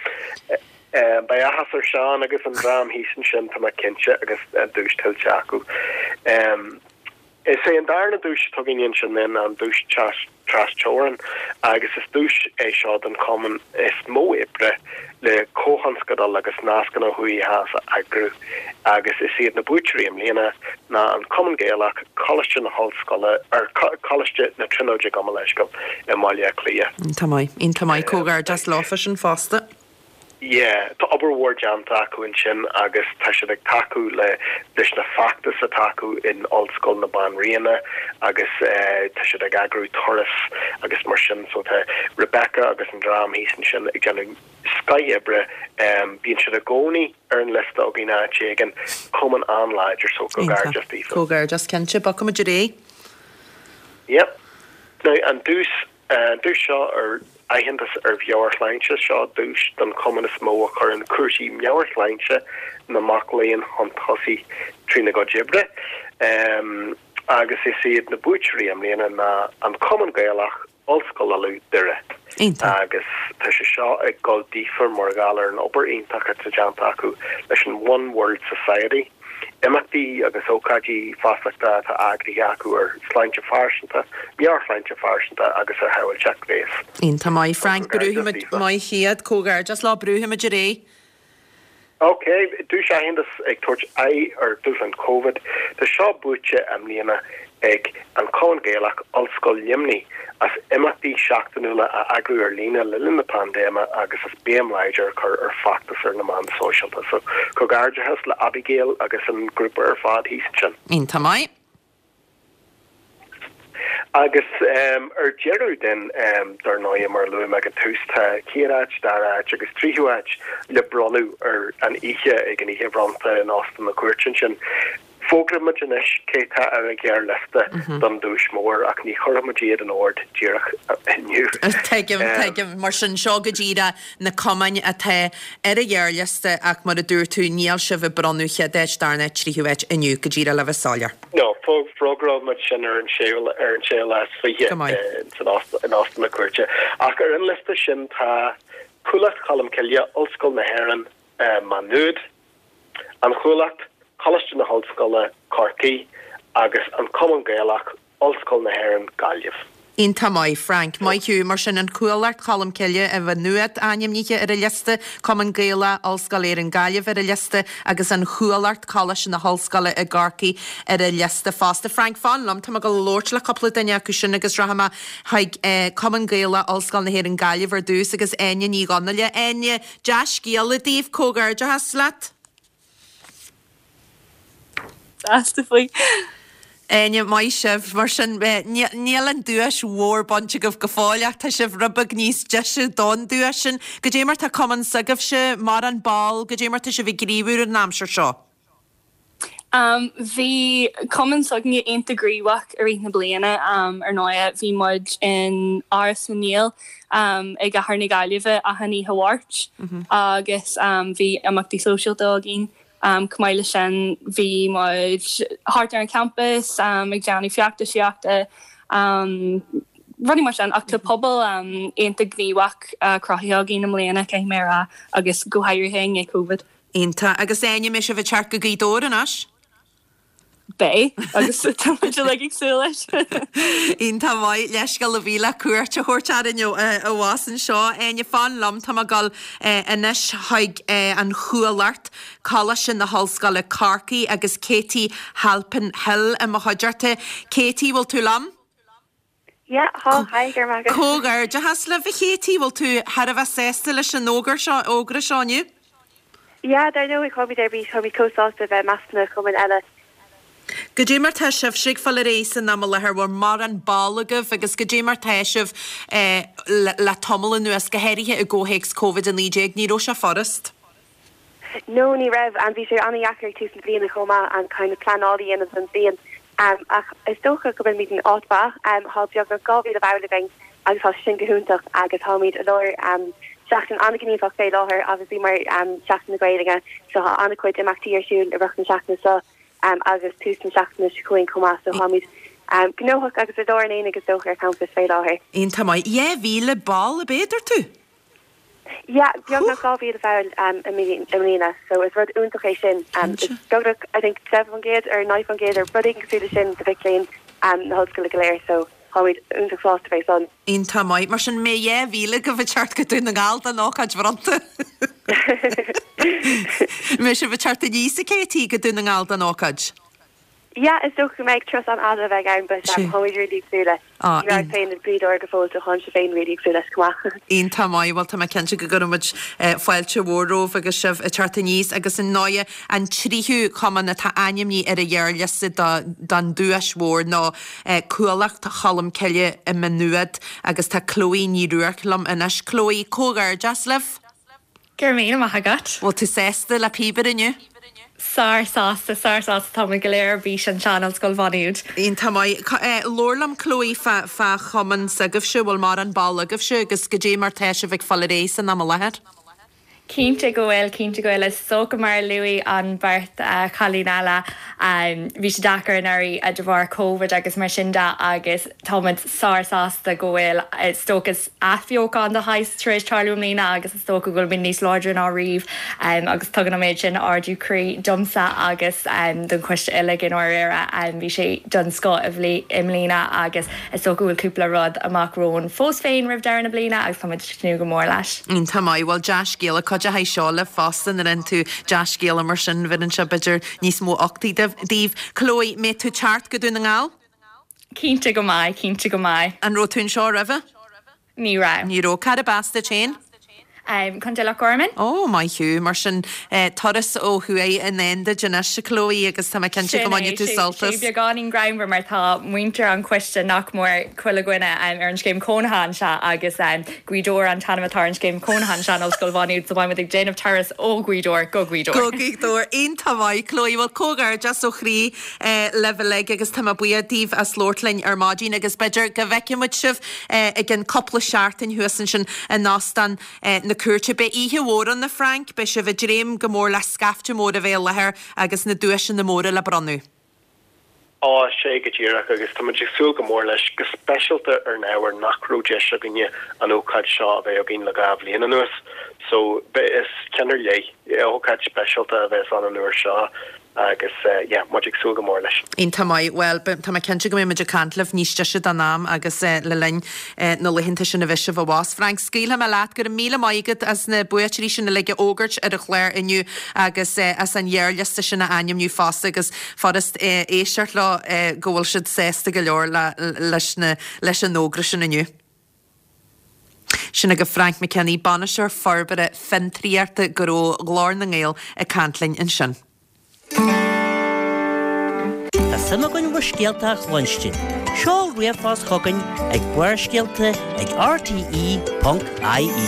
Yeah. Ba ahas ar seán agus an rám hísan sin tá kense agus dúis tiltte acu. Is sé an darna dúis tuginníonn sin then an dúis tras teoran agus is dúis seo den common is mó ibre le cóhanscadal agus nácan a chuí has agru agus is siad na búitríam líana na an common gaelach college na hallscoile ar college na trinóide gomaleisgam I mália clia. Intamai cógar just láfa sin fásta. Yeah, tá oberwar jam taku in sin agus tá taku le leis na factus a taku in old school na ban riana agus tá agru Taurus agus mar sin so tá Rebecca agus an dram hísan sin ag genu sky ebre bíon si a gcónaí ar an lista a gina chégan cuman anlaidir so cogar just ífa. Cogar just kense bacam a jiré? Yep. No, and dús seo ar aihantas ar bheabharchleintse seo dúis don cuman is mó a chur an cuairtí meabharchleintse na maclaíon chun tosaí trína go dibre. Agus is siad na búitríam líana na an cuman gaelach ollscoil alú dire. Agus tá sé seo ag gáildífar mar galar an obair iontacha sa deanta acu leis an One World Society. Imachtaí agus ócáidí fáslachta tá agri acu ar sláinte farsanta, mear sláinte farsanta agus ar hail Jack Grace. Inta mai Frank brúhim mai chiad cógar just lá brúhim a jiré. Okay, dúis a hendas ag tuairt ar dús an COVID, tá seo búite amlíana ag an common gaelach ollscoil Limni as imachtaí seachtainúla a agru ar lína le lin na pandéma agus as BMIidir chur ar factus ar na man socialta. So cogáirde has le Abigail agus an grúpa ar fád hísan sin. Inta mai. Agus ar jeú den dar náim mar lu me an tústa círáid darráid agus tríhuaid le brolú ar an ihe ag an ihe branta in Austin na cuairtin sin. Fógramaginis céta ar a ggéir lista don dúis mór ach ní choramagéad an ord díireach inniu. Teigim mar sin seo go ddíra na cumain a the ar a ggéir lista ach mar a dúir tú níl se bh bronúche déit darna tríhuaid inniu go ddíra le bhesáir. No, fógramid sin ar an séil as fahe in Austin na cuairte. Ach ar an lista sin tá cúlacht chalam cilia ollscoil na hÉireann man nuad an chúlacht College na hallscoile Corky agus an common gaelach ollscoil na hÉireann Gaillimh. Ínta mai Frank, mai hiú mar sin an cuailart chalam ceile a bheith nuad aimimníe ar a liste Common Gaela allscoil ar an gaiamh ar a liste agus an chuailart chala sin na hallscoile a garcaí ar a liste fásta. Frank fanlam tá go lórt le coppla daine acu sin agus rahama haig Common Gaela allscoil na hir an gaiamh ar dús agus aine ní gannaile aine deas cíal a díomh cógar de haslat. Asta faoi. Aine mai sibh mar sin níl an dúis mhór bonte go fáileach tá sibh rubag níos deise don dúis sin go dé mar tá cuman sagah se mar an ball go dé mar tá se bh gríomhú an námsir seo. Bhí cuman sagní integríhaach a rith na bliana ar náia bhí mud in áras na níl ag a thar na gaiileh a haní hahaart agus bhí amachtaí social dogin. Cumáile sin bhí muid hart ar an campus ag deanú fiachta siachta running mar sin ach tá pobl éanta gníomhach crothaíogaí na mléana cé mera agus go hairthaing ag COVID. Ínta agus aine mis a bheith teart go gídóir an as? Bé agus táidir le agsú leis. Ínta mhaid leis go le bhíle cuairt a thuirtear in a bhásan seo aine fan lam tá gal inis haig an chuailart chala sin na hallscoil le Carcaí agus Katie Halpin Hill a mothaidirte. Katie bhfuil tú lam? Ja, hi gur mag. Cógar de has le bh Katie bhfuil tú har a bheith sésta leis an ógra seániu? Ja, dar nó ag chomí derbí chomí cóáasta bheith masna chumin eile. Go dé mar teisih sig fall a rééis an am lethir bhar mar an ballagah agus go dé mar teisih le tomul nuas go héirithe a ggóhéics COVID an líéag ní ró se forest? No, ní raibh an bhí sé anachar tú san bliana chomá an kind of planáí in an blian. Ach is dócha go bfuil míid an ába há beag na gáhí a bhhaing agus há sin gohúntaach agus hámid a leir seachtain anganífach fé láthir agus bhí mar seachtain na gaiilige so há ancuid imachtaí ar siún a ruchtan seachna so agus túsan seachna chuin comá so hámid gnóach agus a dóirnéine agus dócha ar campus fé láthir. Ínta mai bhíle ball a béidir tú? Ja, beag na gáhí a bhil imlína, so is rud úntaché sin beag I think 7 géad ar 9 géad ar buding súla sin de bhicléin na hoscoil go léir so háid úntaach fásta fééis son. Ínta mai mar sin mé bhíle go bh teart go dún na gáil a náchaid bhranta. Me se bh teart a níos a Katie go dún na gáil a náchaid. Ja, is ook meid trust an a bheith an be háid ridí súla. féin brídor go fós a chun se féin ridí súla cumach. Ínta mai bhil tá cente go gomuid fáilte mhórróh agus sibh a teartta níos agus in 9 an tríú cuman na tá aimimní ar a dhearliste don dúas mór ná cualacht a chalam ceile i menuad agus tá Chloe ní ruachlam inis Chloe cógar Jaslef? Gur mé am agat? Bhil tú sésta le píbar inniu? Sásta tá go léir bhí an channel scoil vanúd. Ínta mai lórlam Chloe fa chuman sagah se bhfuil mar an ballagah se agus go dé mar teise bheith fall rééis an am lehead. Cínte gohfuil is so go mar luí an bart chalínála bhí sé dachar an airí a de bhar COVID agus mar sinda agus táid sásta gohfuil stochas athfiocán de hais tríéis Charlie Mlína agus stocha gohfuil bin níos láidir á riomh agus tugan méid sin ardúcrí domsa agus don cuiste ile gin áire bhí sé don scó a bhlí imlína agus is so gohfuil cúpla rud amachrón fós féin rih dear na blina agus táid snú go mór leis. Ínta mai bhil deas céala chuide ha seála fástan a rin tú deas céala mar sin bhinn se beidir níos mó 8 díomh. Chloe, mé tú teart go dún na ngáil? Cínte go mai. An ró tún seo raheh? Ní ra. Ní ró cad a basta chéin? Condela Gorman. Ó, mai hiú, mar sin toras ó thué in enda Janessa se Chloe agus tá cente go maine tú saltas. Sé beagán Grimber mar tá muintear an cuiste nach mór chuile goine ar an céim cónahan se agus Guidor an tanamatá an céim cónahan se an scoil vanúd so bhaid ag déanamh taras ó Guidor go Guidor. Go Guidor, on tamáid Chloe bhil cógar just ó chrí leveleg agus tá buadíh a slórtlein ar mádín agus beidir go bheicemuid sibh ag an coppla seart in thuasan sin a nástan na cuirte be ihe hóran na Frank be se bh dréim go mór le scafte mór a bhéil lethir agus na dúisin na móra le brannú. Á sé go tíach agus tá sú go mór leis go specialta ar náhar nachróide a gnne an ócad seo a bheith a gin le gablíon an nuas, so be is cenar lé ócad specialta a bheits an an nuair seo agus muidir súga mór leis. Ín tamáid well tá cinnte go mé cantlah níiste se an nám agus le lein nó lehinnta sin na bhise bhás. Frank scíla me leat gur míle maigad as na buitrí sin na leige ógurt ar a chléir inniu agus as an dhearliste sin na aimniu fásta agus forrast éisiart le ggóil siad sésta go leor leis an nógra sin inniu. Sinna go Frank McKenny banisteir forbere fintríarta goró glár na ngéil a cantlainn in sin. Tá sama gon bhar scialteach lunchtin. Seáil riamhás chugainn ag buair scialta ag rte.ie.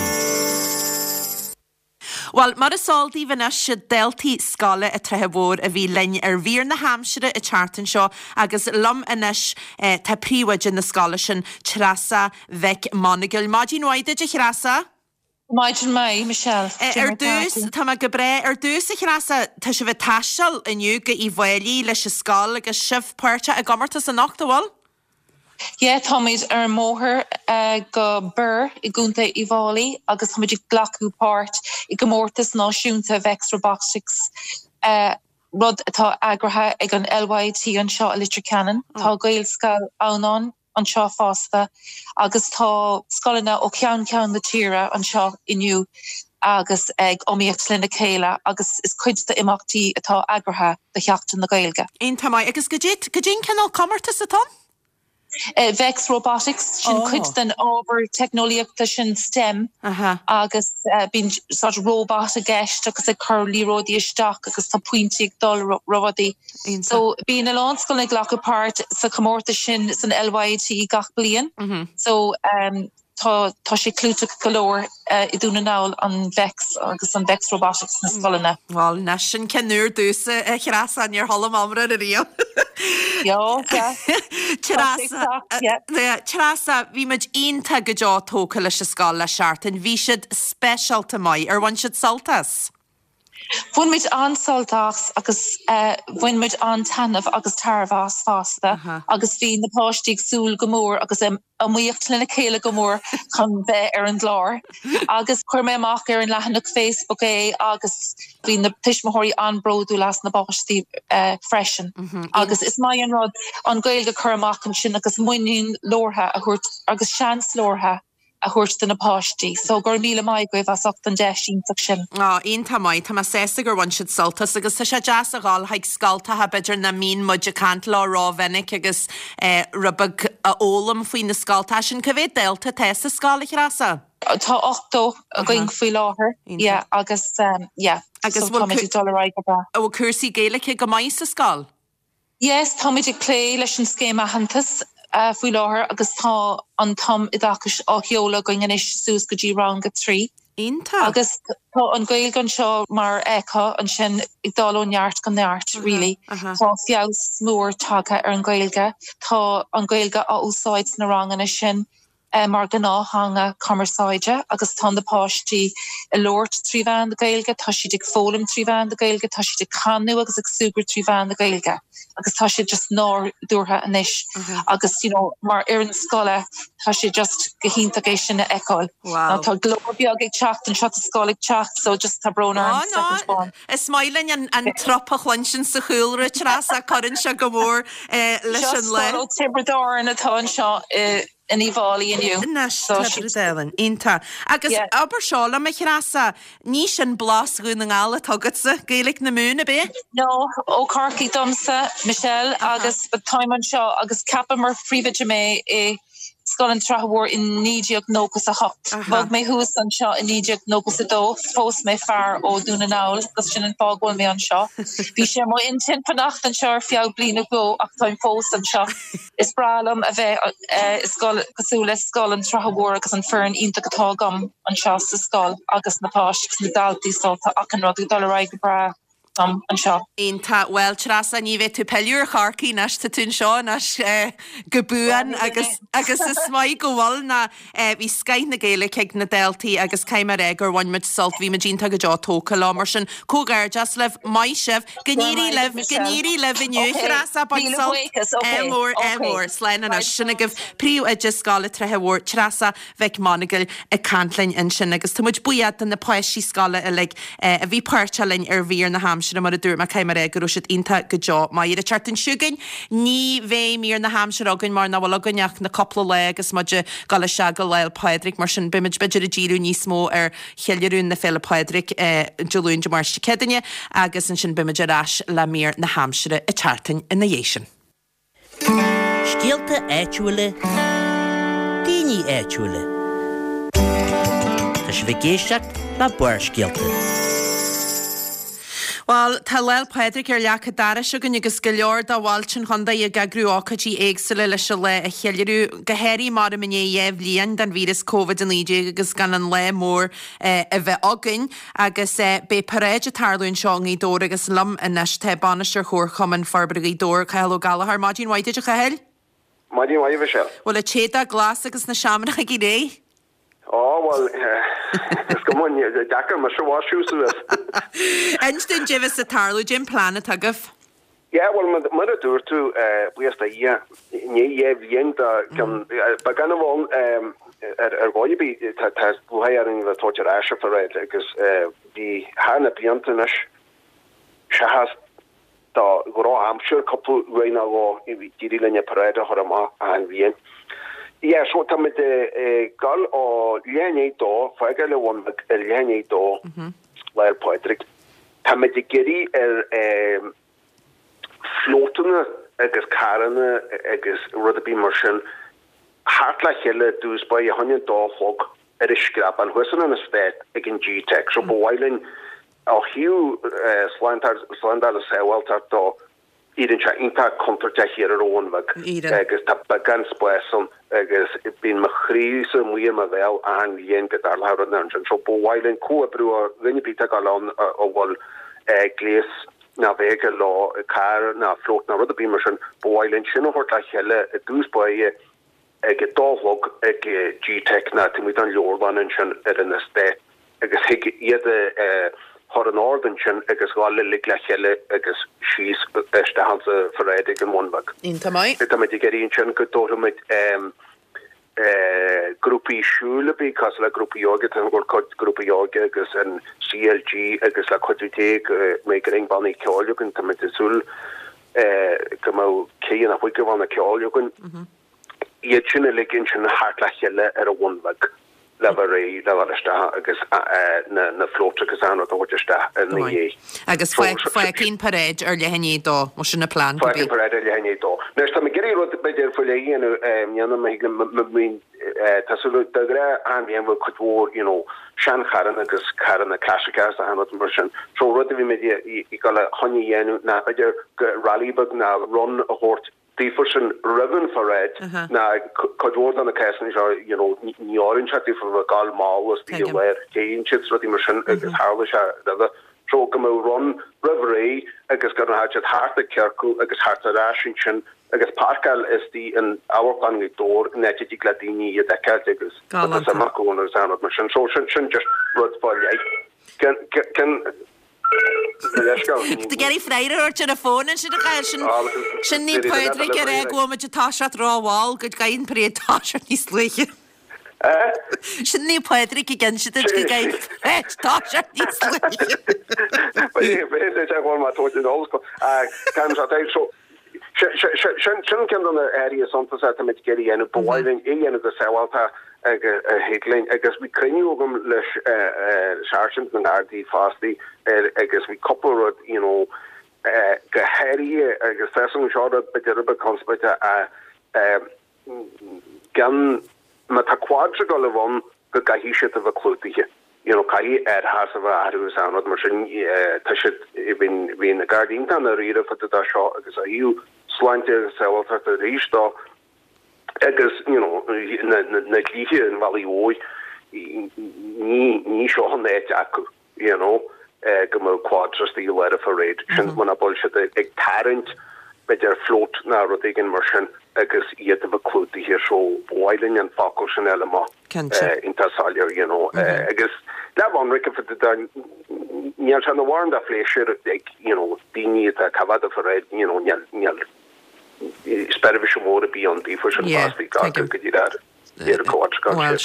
Well, mar asáiltaí bhena se deltaí scala a trethebhór a bhí lein ar bhír na Hampshire i chartan seo agus lom inis tá príomhaide na scala sin Trasa Vic Monagle. Mádí nuaide de Trasa? Maidin mai, Michelle. Ar dús, tá go bre ar dús a Trasa tá se bheith taiseal inniu go i bhhailí leis a scala agus sibh puirte a gomarta san nachtabháil? Táid ar móthir go bur I gúnta I bhálaí agus táid glacu páirt I gomórtas náisiúnta Vex Robotics rud atá agrathe ag an LYT an seo a litre canan. Tá gail scal anán an seo fásta agus tá scolanna ó ceann na tíre an seo inniu agus ag omíocht lena céile agus is cuid de imachtaí atá agrathe de cheachtain na gailge. Ein tamáid agus go dín cenál commartas atá? Vex Robotics sin cuid den ábhar technoliaachta sin STEM agus bín sort robot a gceist agus a chur líródaí isteach agus tá pointí dul rodaí. So bín a lánscoil ag ghlachapáirt sa chomórta sin san LYT gach bliain. So tá sé clúte golóir I dúna náil an Vex agus an Vex Robotics na scolanna. Well, na sin cenúr dúsa a Trasa an ar hollam amra a río. Trasa, bhí muid ionta go deá tóca leis a scáil le seartain, bhí siad specialta mai ar bhain siad saltas? Bhain muid an saltachs agus bhain muid an tanmh agus tarbhás fásta agus bhí na páistíigh súl go mór agus amuíocht lena céile go mór chun bheith ar an glár. Agus chuir mé amach ar an lehanach Facebook agus bhí na tuismothirí an broadú las na páistí freisin. Agus is mai an rud an gailge chur amach an sin agus muinún lórtha a chuirt agus seans lórtha a chuirt den na páistí. So gur míle mai goibh as 8 sin. Íon tamáid, tá sésta gur bhain siad saltas agus tá sé deas a gáil haag scalta ha beidir na mín muide cant lá rá bhennic agus rubag a ólam faoin na scalta sin cyfé delta testa scala Trasa? Tá 8 a going faoi láthair. Agus agus bhfuil cuasaí Gaeilge go maith sa scáil? Yes, tá muid clé leis an scéma hantas faoi láthair agus tá an tom idachas á cheola going inis sús go dtí rang go 3. Ínta. Agus tá an gail gan seo mar echa an sin ag dálón neart gan neart, really. Tá fiaus mór taga ar an gailge. Tá an gailge á úsáid na rangan sin mar gná hanga commerceide agus tá de páistí a Lord tríhan de gailge, tá si dig fólam tríhan de gailge, tá si dig canú agus ag súgur tríhan de gailge. Agus tá si just ná dúrtha inis. Agus, mar ar an scoile, tá si just gohínta géis sin na eáil. Tá glóbeag ag techt an shot a scoil ag techt, so just tá brona an second one. Is smiling an tropa chluinsin sa chúlra Trasa corin se go mór leis an le. Just tibredor an atá an seo in Ivali and you. Inta. Agus aber seála me Trasa, ní sin blas gún an gála tugadsa Gaelic na múna be? No, ó Corky domsa, Michelle, agus but time an seo, agus cappa mar príomhaide mé Scoil an trahór in níideach nógus a hocht. Bog mé hús an seo in níideach nógus a dó, fós mé fear ó dúna náil, gus sin an fágóil mé an seo. Bhí sé mo intin panacht an seo fiag blina go ach táim fós an seo. Is bralam a bheith cosúla scoil an trahór agus an fearn ionta atá gom an seo sa scoil agus na páist na daltaí solta ach an rud dul raig go bra. An seo. Ínta, well, Trasa ní bheith tú peiliúr charcaí nas tá tún seo nas go buan agus is smaid go bhil na bhí scaith na Gaeilge ag na deltaí agus caiimar gur bhain muid salt bhí dínta go deá tóca lá mar sin cógar just leh mai sibh gníirí leh inniu Trasa ba salt émór slein an sinna goh príú a just scála trethehór Trasa Vic Monagle a cantlainn in sin agus tá muid buiad an na páisí scála a bhí páirtelinn ar bhír na ham Hampshire mar a dúr me caiimar gur si inta go jo má iad a chartan siúgain ní bhé mír na Hampshire agan mar na bhil aganneach na coppla le agus muide gal se go leil Padraig mar sin bimid beidir a díú níos mó ar cheilirún na féile Padraig Jolún de mar cedanne agus an sin bimid arás le mír na Hampshire a chartan in na dhéisian. Scialta éitiúile, daoine éitiúile. Tá si bheith géisteach le buair scialta. Well, tá leil Padraig ar leach dara segan agus go leor dá bháil sin chunda ag agrú ácatí éagsúile leis le a cheilirú go héirí mar a miné dhéh líon den vírus COVID-19 agus gan an le mór a bheith agan agus be paréid a tarlún seán í dór agus lam inis te banisteir chóir chuman farbar í dór Cathal O'Gallagher Madín White a chahéil? Madín White se. Well, a chéad glas agus na seamanach í ré? Well, go mun dachar mar se bháisiú is. Einstin jivis a tarlú Jim plan a tagah? Yeah, well, mar a dúir tú buas a ní bhíon ba gan bháin ar bháibí tá buhaing le tóir eise faréid agus bhí hána bliantanis se has tá gorá Hampshire couple réna go I dírí lenne paréid a chorá a an bhíon. Yeah, so tam met gal o léné do feige le won léné do leir Padraig. Tam met geri flotene agus karene agus rudeby marsin hartla helle dus by 100 fog skrap an hussen an sted gin G-Tech so boiling al hiu slandal sewaltar do Ian inta kontrata hier oon agus tap gan spoeson agus bin me chrise muie me wel aan jen get daar houden an so boiling ko brewer winnepita gal an wal glees na wege law kar na float na rudder beamerschen boiling sin hort la helle doesboye get dolog G-Tech na mit an Jordan en in ste agus hik iede har an ordenchen agus galle liglechelle agus skis beste hanse verreidig in Monbak. Inta mai? Dit met gerin go do met groepie schule because la groepie yoga en go groepie yoga agus en CLG agus la koteek mekering ban I kjoljogen met de sul kom ke na hoike van kjoljogen. Je tjinne ligin hartlechelle Monbak. Leveré leversta agus na flotte gesan o dosta ni. Agus fe cín paréid ar lehenné dó mar sinna plán. Fe cín paréid ar lehenné dó. Nes tá geri rot beidir foléine janna me tasulu dagra an vi bhfuil chudór sean charan agus caran na classica a an marsin. So rud vi media I gal honni yenu na beidir rallybug na run a hort Different ribbon for red. Na codword on the casting is New Orange at for gal mall was be aware. Gain chips with the machine agus harlish the so come run rivery agus got hatch at heart the kirku agus heart the rashin agus parkal is the in our family door netty gladini at the categories. But some corners and machine so shouldn't just rud for can De geri freidir ar a fón sin a gail sin ní Padraig ar go me táisiat ráháil go gaon prétá níos luige. Sin ní Padraig I gin si go gain tá níos luige. má tó go sin ken an area sonta met geri en boiling en go sewalta headline agus we cranium leis sergeant an RD fasti agus we couple rod geheri agus fesung shot bederbe conspita gan mat quadra golvon go gahishet of a clutige kai has of a sound machine tashet been the guardian tan a reader for the shot agus a you slanted self at the restore agus na klíe in Valley Oi ní seo net acu go quadras the letter for raid man a bullshit ag tarrant beidir float na rodigin marsin agus iad of a cluti hier so boiling and fakul chanel ma in tasalia agus le an ri for the ni an the warm that fleisir dini a cavada for raid Sperivish more beyond the first plastic so I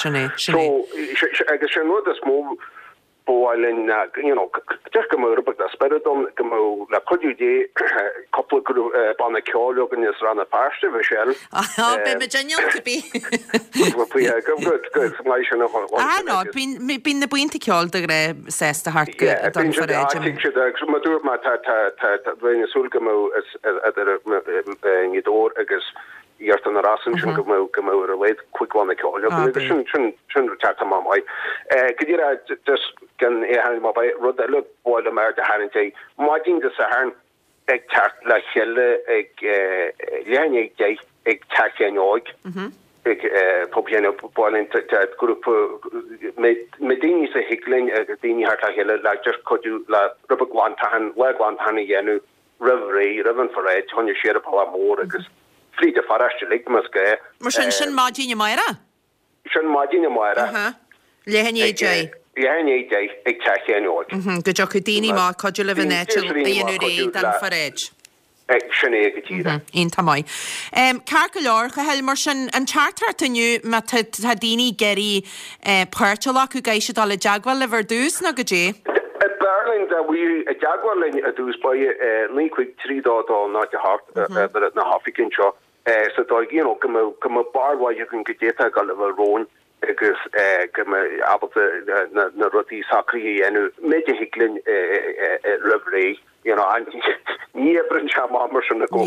guess no the small boiling just come out but that's spiridon go la coúdé couple banna ceolgan is ran a páiste bhil. Be me genial to be. No, bín na buinte ceol de ré sésta hart madúr bhna súlgamó nídór agus íart an rasan sin go a leid cuiána ceáil sin chat má mai. Godíra gan éhan má rud le báil mar de haninté mágin de sa hain ag tart le cheile ag lehannig dé ag takeáig ag popéna báin grúpa medíní sa higling ag daoine hart a heile le just coú le rubagláintahan leagláintahanna dhéanú rihré rihan forréid tonna séad a mór agus flí a fariste ligmas ge. Mar sin mádíine maira? Sin mádíine maira. Lehanné Lehanné ag takeáig. Go jo chu daoine má codú le bhnétil dhéanú ré dan forréid. Sinné go tíre. Íon tá mai. Car go leor go heil mar sin an chartartaniu me tá daoine geirí puirteach chu gaiise dá le deagháil le bhar dús na go dé? Berlin that we a jaguarling a dus by liquid 3 not the heart but na hafikin cho so come a bar why you can get a gal of a roan because come able na roti sakri and major hicklin reverie and near British Marshall go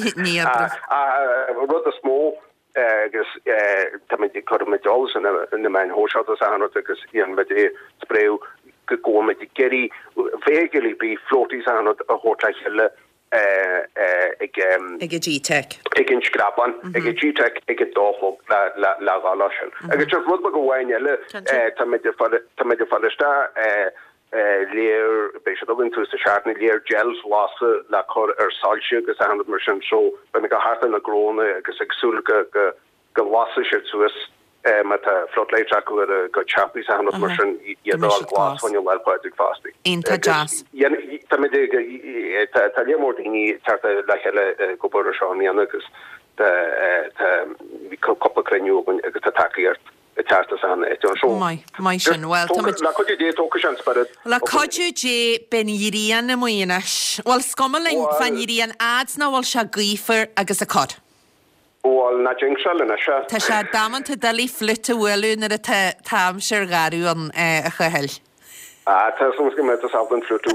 rather small gus Jones and the man horse because with spray go met die gerry vegely be floaties aan a hotel ik G-Tech ik in skrapan ik G-Tech ik het dofel la galation ik just wat go wine met de van de sta leer beetje dat in tussen schaden leer gels lasse la cor salje gus aan het merchant so ben ik hart in de grone gus ik zulke gewasse shit soos met flotleit go chappies aan het merchant je dan glas van je wel project fasting in ta jazz Taliamordini la hele goborshani gus vi couple crenu agus attackert mai sin well la coú dé ben irían na muoines Well scomalin fan irían ads na bhil se gífar agus a cod. na jinxal se. Tá sé daman a dalí flitte bhfuú na a tam se garú an a chuhel. Soms go met an fluú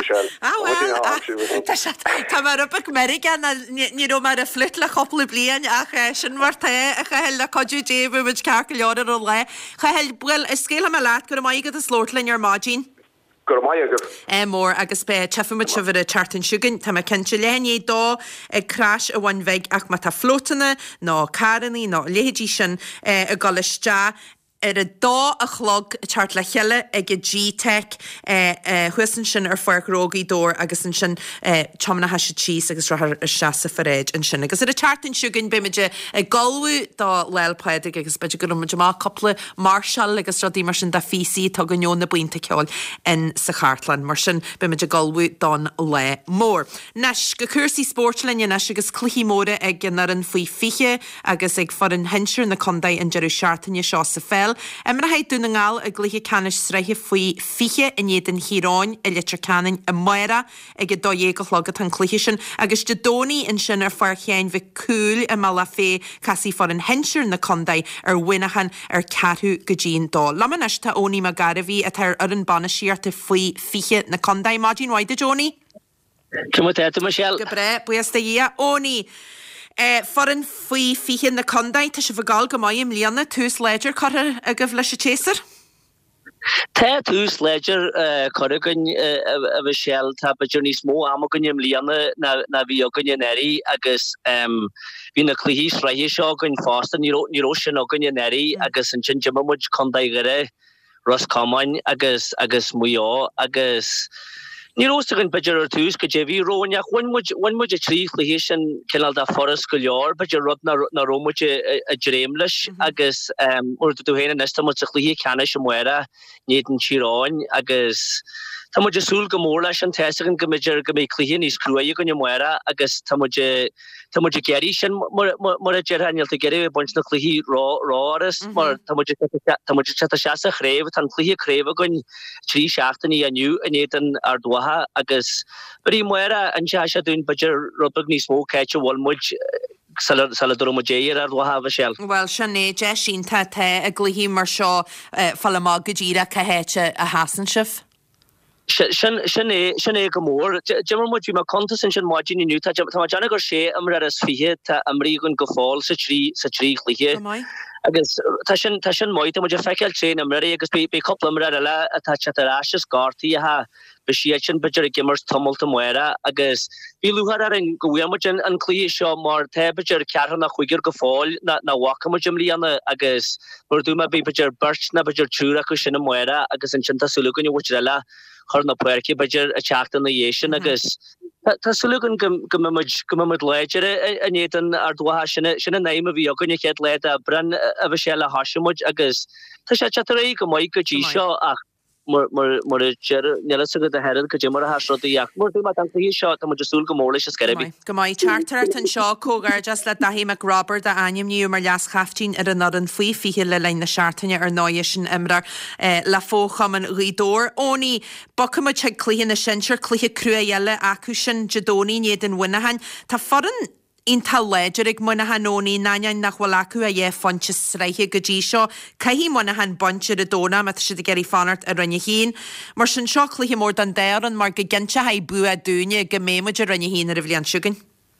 Tá mar op American ní mar a flit le choppla blian a sin mar a chaheil le codú déh mit ce leir ó le. Chaheil buil is scéile me leat go maigad a slóirlainn ar mágin. Mór agus be tefamid se bhar a chartan siúgan tá cinse lené dó ag cras a bhain bheith ach má tá flótainna ná carannaí ná léhédí sin a galiste a dá a chlog chart le cheile ag G-Tech huisan sin ar foirógaí dór agus an sin chomna heise tíos agus rath seasa faréid an sin. Agus a chartan siúgan beimiide a galú dá leilpaid agus beidir go muid má coppla Marshall agus rodí mar sin da fíí tá go neonna buinte ceáil in sa Chartlan mar sin beimiide galú don le mór. Nes go cuasaí sportlainn nes agus cluí móra ag gnar an faoi fiche agus ag far an henseir na condaid an jeú seaartainine seo sa fel. Emra haid dúna ngáil a gluthe canis sreithe faoi fiche in iad an híráin a litir canin a maira ag dó dhé go chlogad an cluiche sin agus de dóní in sin ar farchéin bheith cúil a mala fé casí far an henseir na condaid ar winachan ar carthú go ddín dó. Laman is tá óní má garabhí a tar ar an banna síarta faoi fiche na condaid mágin waide Johnny? Cumata Michelle. Go bre, buas da dhé óní. Foran faoi fiche na condaid tá se bhgáil go maim líanana tús léidir chu a go bhleis téar? Tá tús léidir chugan a bheith sell tá beúní smó amagannim líanana na bhí agannéirí agus hí na chluhí sreihé seo gon fásta níró sin agannéirí agus an sin jimmuid condaid gare Roscomáin agus muo agus Ní rostagan beidir túús go dé bhí róneach muid a trí chluhé sin cinál a forras go leor, beidir rud na rómuide a dréimlis agus tú héna nesta mu a chluhí cena sem muire néad an tíráin agus Tá muidir súl go mór leis an teisecin go méidir go mé cluhíon níos cruaí go muire agus tá muidir geirí sin mar a dearhannealta geirí buint na cluhí ráras mar tá muidir seasa chréibh tan cluhí chréibh gon trí seachtaí aniu a néan ar dútha agus brí muire an se dún beidir rubag níos mó céite bhfuilmuid Saladromodéir ar dútha bhisiil. Well sinné de sínta te a gluhí mar seo fallamá go ddíra cahéite a hasan sif. Sinné go mór Jimar mu má contas sin mágin inú tá deanna gur sé am ar is fihe tá amríún go fáil sa trí chluché. Agus tá sin moid a muidir feiceil sé am ri agus be coppla am eile atá chatarráis gartaí a be si sin beidir gimmers tumulta muire agus bí luhar ar an gohuiimein an clí seo mar te beidir cearhan nach chuigur go fáil na wacha Jim líanana agus mar dúma be beidir burt na beidir trúra go sinna muire agus an sinnta sulúgan bhile chur na puirci beidir a teachta na dhéisisin agus Tá sulúgan go mid léidir a néan ar dútha sinna naim a bhí agann chéad leid a brenn a bheit sé le haisimuid agus tá sé chatarí go maiid go dtí seo ach mar nela go a herad go Jimar a hasrodíach mar dú an hí seo tá muidir súl go mór leis scarbi. Go maiid chartar an seo cógar just le dahí me Robert a aimimniu mar leas chaftín ar an an faoi fihi le lein na seaartaine ar 9 sin imrar le fócham an ridór óní bochamid te clíhan na sinir clíthe cruaile acu sin jadóní néad an winahain Tá foran in tal leidir ag muna hanóní nain nach bhfuil acu a dhé fonte sreiche go dtí seo, caihí muna han bonte a dóna me si a geirí fanart a rinne hín, mar sin seo clíthe mór an déan mar go ginse ha bu a dúine go mémuid a rinne hín ar a bhlian siúgan.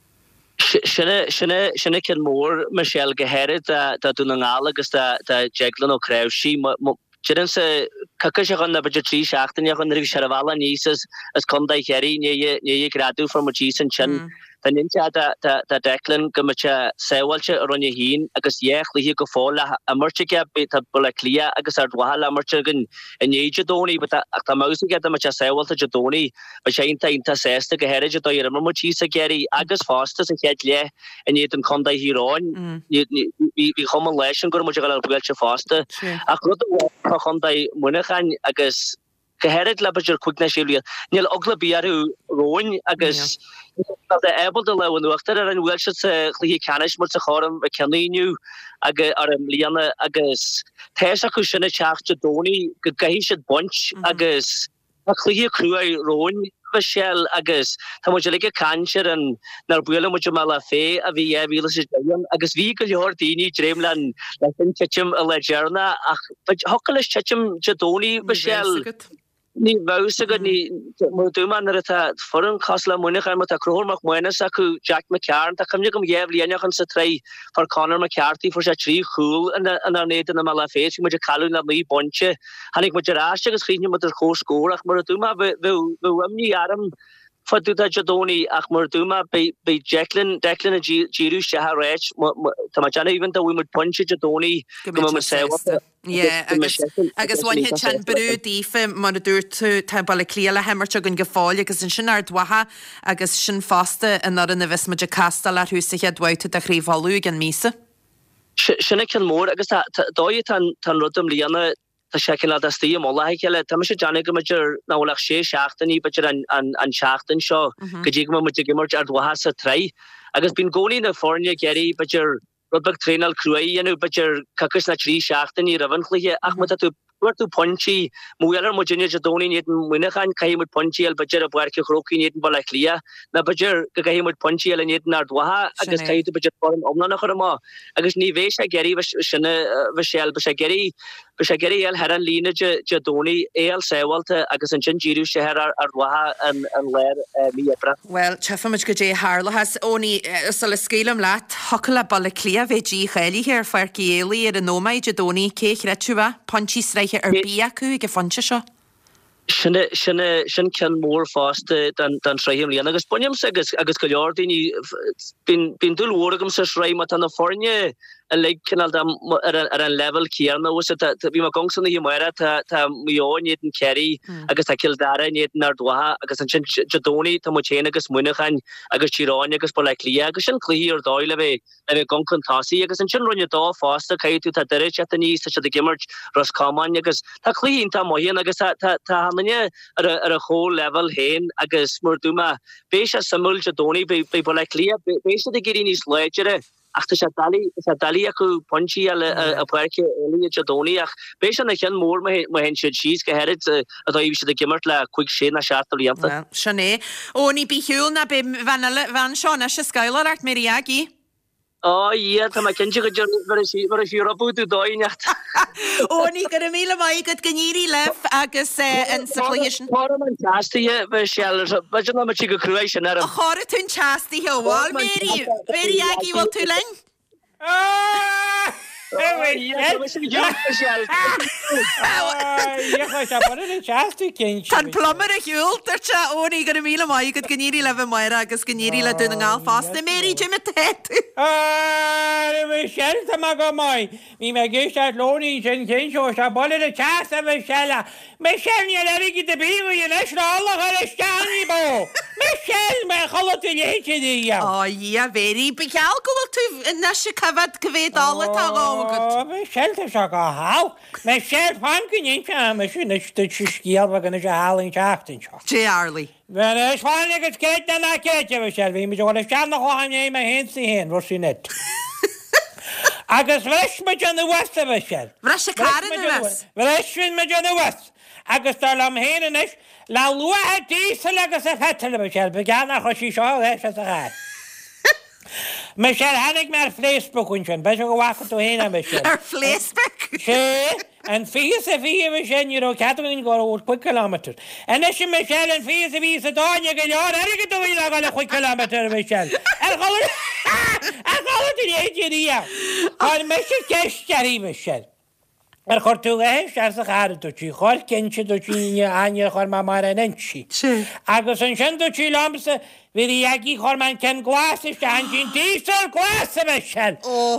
Sinna cin mór me séal gohéad a dúna ngála agus jeglan ó creibhsí Jirin sa caca se gan na beidir trí seachtain a gan rig se bhla níos as condá chéirí ní gradú form a tí san sin. Tá ninse da declan go mate saoilte a ronne hín agus dhéch lihí go fála a murtige be bula clia agus ar dwahala murtegin in éide dóní ach tá mausigé a mate saoilte jadóní be sé inta sésta go heide do ar mar tí a geirí agus fásta a chead le in éiad an condá híráin hí chum leis an gur mu gal buil se fásta ach chundá munachain agus gohéad le beidir cuiigna sília níl ogla bíarú roin agus ebal de le nuachtar ar an bhfuil se chlí canis mar a chom a ceníú ar an líana agus teis acu sinna teachta dóní go gaihí si bunch agus a chlí cruúa roin Michelle agus tá mu le canir an nar buile mu me le fé a bhí víle sé agus bhí go leor daoine dréimlen le fin titim a leéna ach hoca leis titim jadóní Michelle. Ní bhsa go ní dúman ar a foran cosla muach an a croach muine acu Jack McCarn a chumne gom géh líanachan sa tre for Conor McCarthy for se trí chuúil an ar néan am le féit mu calú na mí bonse hannig mu rá agus chríne mu ar chóscóach mar a dúma bhní arm fodú a jadóní ach mar dúma be Declan a ddíú se ha réit Tá Janna even a bhí mu ponse jadóní go sé. agus bhain het an brú dífa mar a dúir tú te ball clíala hemmarte gon goáil agus in sin ar dwatha agus sin fásta in ar in bheits muidir castal ar húsaché dhaite a chríomháú an mísa. Sinna cin mór agus dóid tan rudum líana Tá sé cin a tí mla heile tá sé Janna go meidir náach sé seachtaí beidir an seachtain seo go dtí go mu gimmart ar dwatha sa tre agus bín gcóí na fórne geirí beidir rubag trénal cruaí anú beidir cacus na trí seachtaí rahanchluige ach mu tú ponchi muar mujinne jadóní néan muinechan caimú ponchial beidir a bhharce chróí néan ball lia na beidir go caimú ponchial a néan ar dwatha agus caiú beidir form omna nach má agus ní bhééis a geirí sinna bhisial be sé geirí el her an lína jadóní éal séhailte agus an sin ddíú sé ar dwatha an léir míbra. Well, tefaid go dé hálahas óní sal scélam leat hoca le ball lia bheitdí chéalaí ar fearcéalaí ar an nómaid jadóní céchreitúha ponchí sreich ar bí acu go fanse seo? Sin cin mór fásta dan sreim líana agus buim agus go leor daoine bín dúlhgam sa sreim a tan na forne cynnal ar an level cíarna was bhí mar gongsan na hiomara tá mion iad an Kerry agus tá Kildare iad an Ardwaha agus an sin Jadoni tá mo chéna agus muinechan agus Chirán agus bo le clia agus sin clí ar dáile bheith goncan tasí agus an sin runne dá fásta caiú tá deire a níos tá gimmert ras cámain agus tá clín tá mohéan agus tá hanne ar a whole level hen agus mór dúma béis a samúl Jadoni be bo le clia béis a géirí níos leidere ach tá dali acu ponchi a puerce elia Jadoni ach béis an chan mór ma hen siad síos go herid a dá si a gimmert le cuig sé na seaartta líanta. Sinné ó ní bíhiúil na be van seán se scaile art mé agi. Ie, tá ma cynnig mar a siúr a búdú dóinecht. Ó ní gur míle mai go gníí lef agus an solution. Chora an teastaí bheit seall, beidir na si go cruéis sin ar. Chora tún teastaí heáil Mary agi bhil tú lein? Tá plumar a hiúltarte óí gur míle mai go gníí le maire agus gníí le duna ngáil fásta Mary Jim se go mai hí me géiste lóí sin céo se bol a teasta bheit sela. Me senne leigi de bíú i leis rála ar steí bo. Me se me cholatú léití. Á véí be ceall gohfuil tú na se cafad go bhédála tá me selte se go há. Me sé fan gonéinte me sin stu scíal gan se hálinn teachtain seo. Té Arlí. Well fáin agus céit na céite bh se bhí me go le sean nach háim a hen sí hen ro sin net. Agus bhreis me an na westa bh se. Bhre se caran Bhreisrin me an na west. Agus tá am héanais le luathe dísa agus a fetal bh se be gan nach chu sí seo éis a gá. Me sé hannig mar Facebook sin, be go wacha tú héna me se. Ar Facebook? sé an fi a bhí sin Catherine go 5 km. En is me se an fi a ví a dáine go leor aige do le gal 5 km me se. éidirí. An me se ceí me se. Ar chortú éis ar a chaú chor cinse do tíine aine chor má mar an insi. Agus an sin do tí lámsa bhí agi chorman cen gláiste an sin dísal glása me se.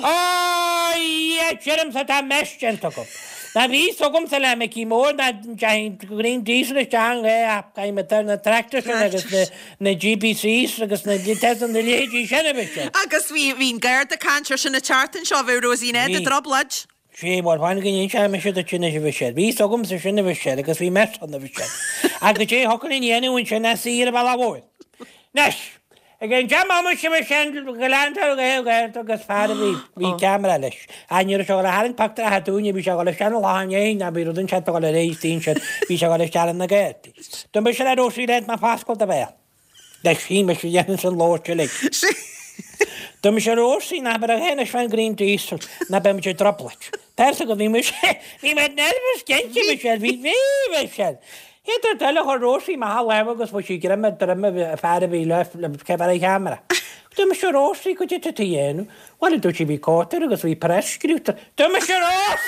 Sem sa tá meistenta go. Na ví sogum sa le me cí mór na green dísal teang caiim na tractor agus na GPCs agus na te an na léidí sinna me se. Agus hín gairt a cantir sin na chartan seo bh rosíine a droblad. sé mar bhain gin se me se a sinna bh sé. Bhí sogum sa sinna bh sé agus bhí me an na bh sé. Agus sé hocan in dhéanúin sin na sí a bhil bhil. Nes gin jam se me sin golantar gair agus fear bhí camera leis. Aíar se le haann pactar a hatúine bhí se go le sean láhain na bhí an chat go le rééis tí se bhí se go le tean na gaiirtí. Tá me se le róí réit má fáscoil a bheith. Leis sí me se dhéan san láirte le. Tá me se róí na a héna fein green diesel na be me dropleit. Tá go bhí me hí me nervs cinnte me se bhí bhí se. Héidir tuile chu róí má leh agus bh sí grimme drime fear bhí le cehar camera. Tá me se róí go te dhéanú, bhil dú si bhí cótar agus bhí prescriúta. Tá me se rós!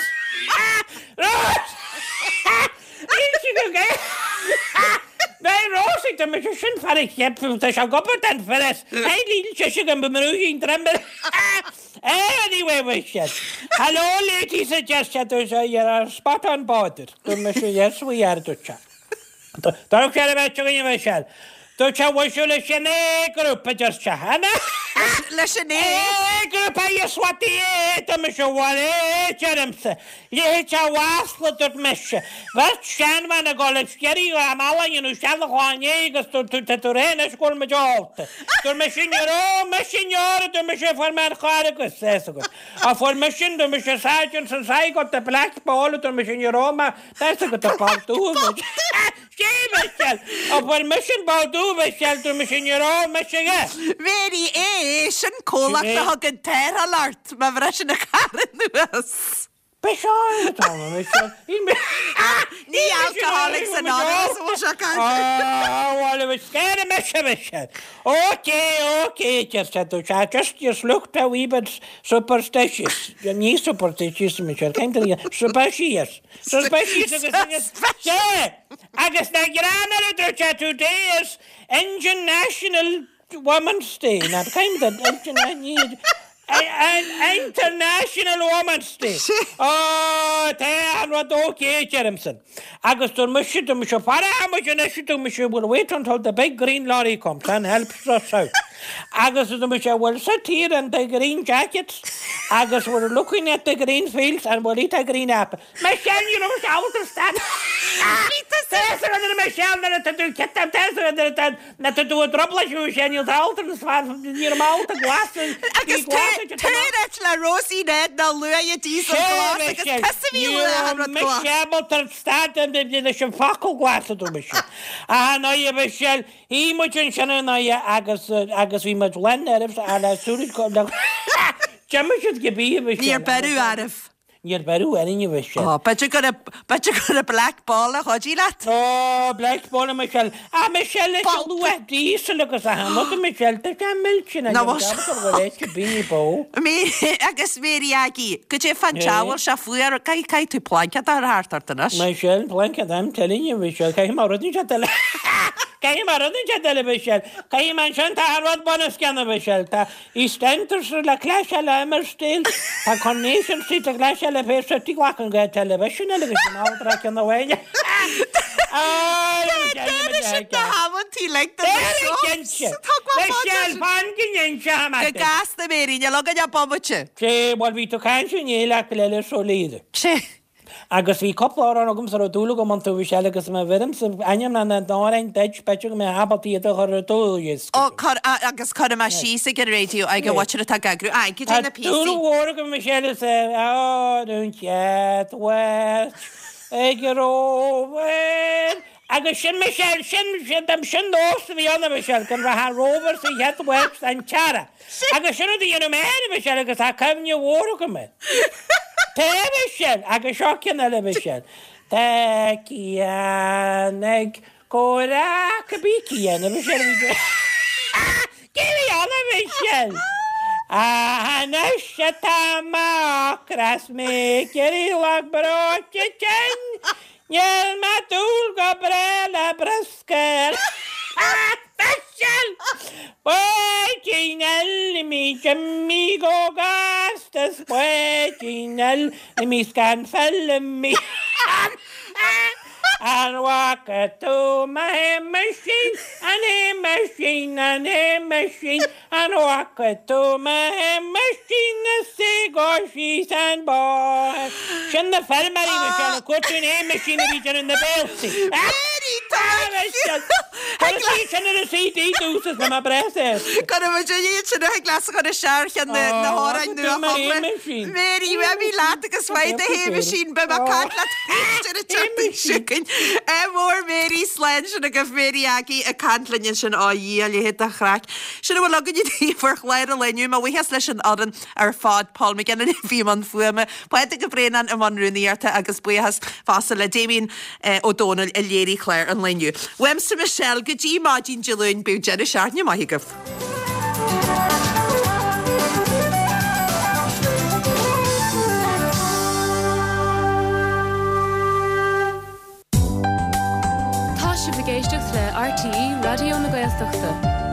Bei róí tá me se sin far cheapú tá se gopur an feres. Élín se gan be marúín drembe. Anyway, Michelle. Hello, ladies and gentlemen. You're spot on border. Yes, we are to chat. Don't care about you, Michelle. Don't you wish you listen a group of just chat? Listen a group of you swati to Michelle Wally, Jeremse. Yes, I was with that measure. What Shanman a golf scary, I'm all you know, shall the one yegas to rain school majority. To machine your own machine, to Michelle for man Haricus says. A formation to Michelle Sergeant and I got the black ball to machine your Roma. That's a good part too. A formation about Michelle to machine your own machine. Very sin cóla a hagad teir a lart má bhre sin na caran nuas. Be seá Ní alcoholics anonymous ó se bhil bh scéir me se. Okay, just looked a wee bit superstitious. Ní superstitious me se caiim superstitious. Agus na grammar a today is Engine National Women's Day. Na caiim that engine I need International Women's Day. Tá an rud ócé Jeremson. Agus tú muisi do se para muisi na tú muisi bhfuil wait until the big green lorry comes and helps us out. Agus tú muisi bhfuil sit here in the green jackets. Agus we're looking at the green fields and we'll eat a green apple. Michelle, you don't understand. Tessa under Michelle that to do get them Tessa that to do a drop like you and you'll alter the swan from your mouth the glasses. Agus té le Rosie Ned na luia diesel glass agus Casimir Michelle start and the facal glass to Michelle. No you Michelle he much in Shannon no agus we much land nerves and as soon as come down Jimmy should give you Near Peru Arif. Near Peru and you wish. Oh, but you got a black ball hodgy lat. Oh, black ball Michelle. Michelle is diesel look as a hammer Michelle to milchin and no be bow. Me agus Mariagi. Could you fan chower shafuer kai to blanket our heart or Michelle blanket I'm telling you Michelle came out of tell Came out of the television. Came and sent a rod bonus can of shelter. He stands la clash a lammer still. A carnation seat a clash a pair of tick and get television out track on the way. Haven't he like the Michelle gas the Mary, you look at your bombache. Say what we took action, ye like the so leader. Agus bhí coppla an agam sa dúla go man tú bhí se agus me bhim sa aim na dáin deid peitte go me habaltíí a chu dúis. Agus chu a sí sa go réú ag go bhair a gagrú go na pí. Dúhra go me se dún cead West ag róhfuil. Agus sin me sin nós bhí anna me se gan bheit rover sa head West an teara. Agus sinna dhéanam méir me se agus a cemne bhra go me. Tá Michelle agus seo cin eile Michelle. Tá cíannig córa go bí cíanna Michelle. Cíli anna Michelle. Hanna se tá mácras mé ceirí lag bróte tin. Níl má dúl go bre le brascail. Michelle! Poitinel mi Jimmy go gastas poitinel mi scan fell mi and walk to my machine and a machine and walk to my machine say go she's and boy shin the fermary which on a cotton machine region in the belty CD dúsas na breses. Gan sin a glas gan a searchan na hárain nu Mary we lá agus swaid a hé sin be ma cat le a chicken. Mór Mary Slen sin a go Mariagi a cantlin sin áí le hit a chrack. Sin bhfuil agad tí for chléir a leniu má bhuihes leis an adan ar fád Paul me gan bhí man fuime. Poite go bréan am an runúíarta agus buchas fása le Damien O'Donnell a léirí chléir an leniu. Wemsa Michelle go dí mágin Jilún bu Jenny Shartne maithigah. Tá si bhgéisteach le RTE Radio na Gaeltachta.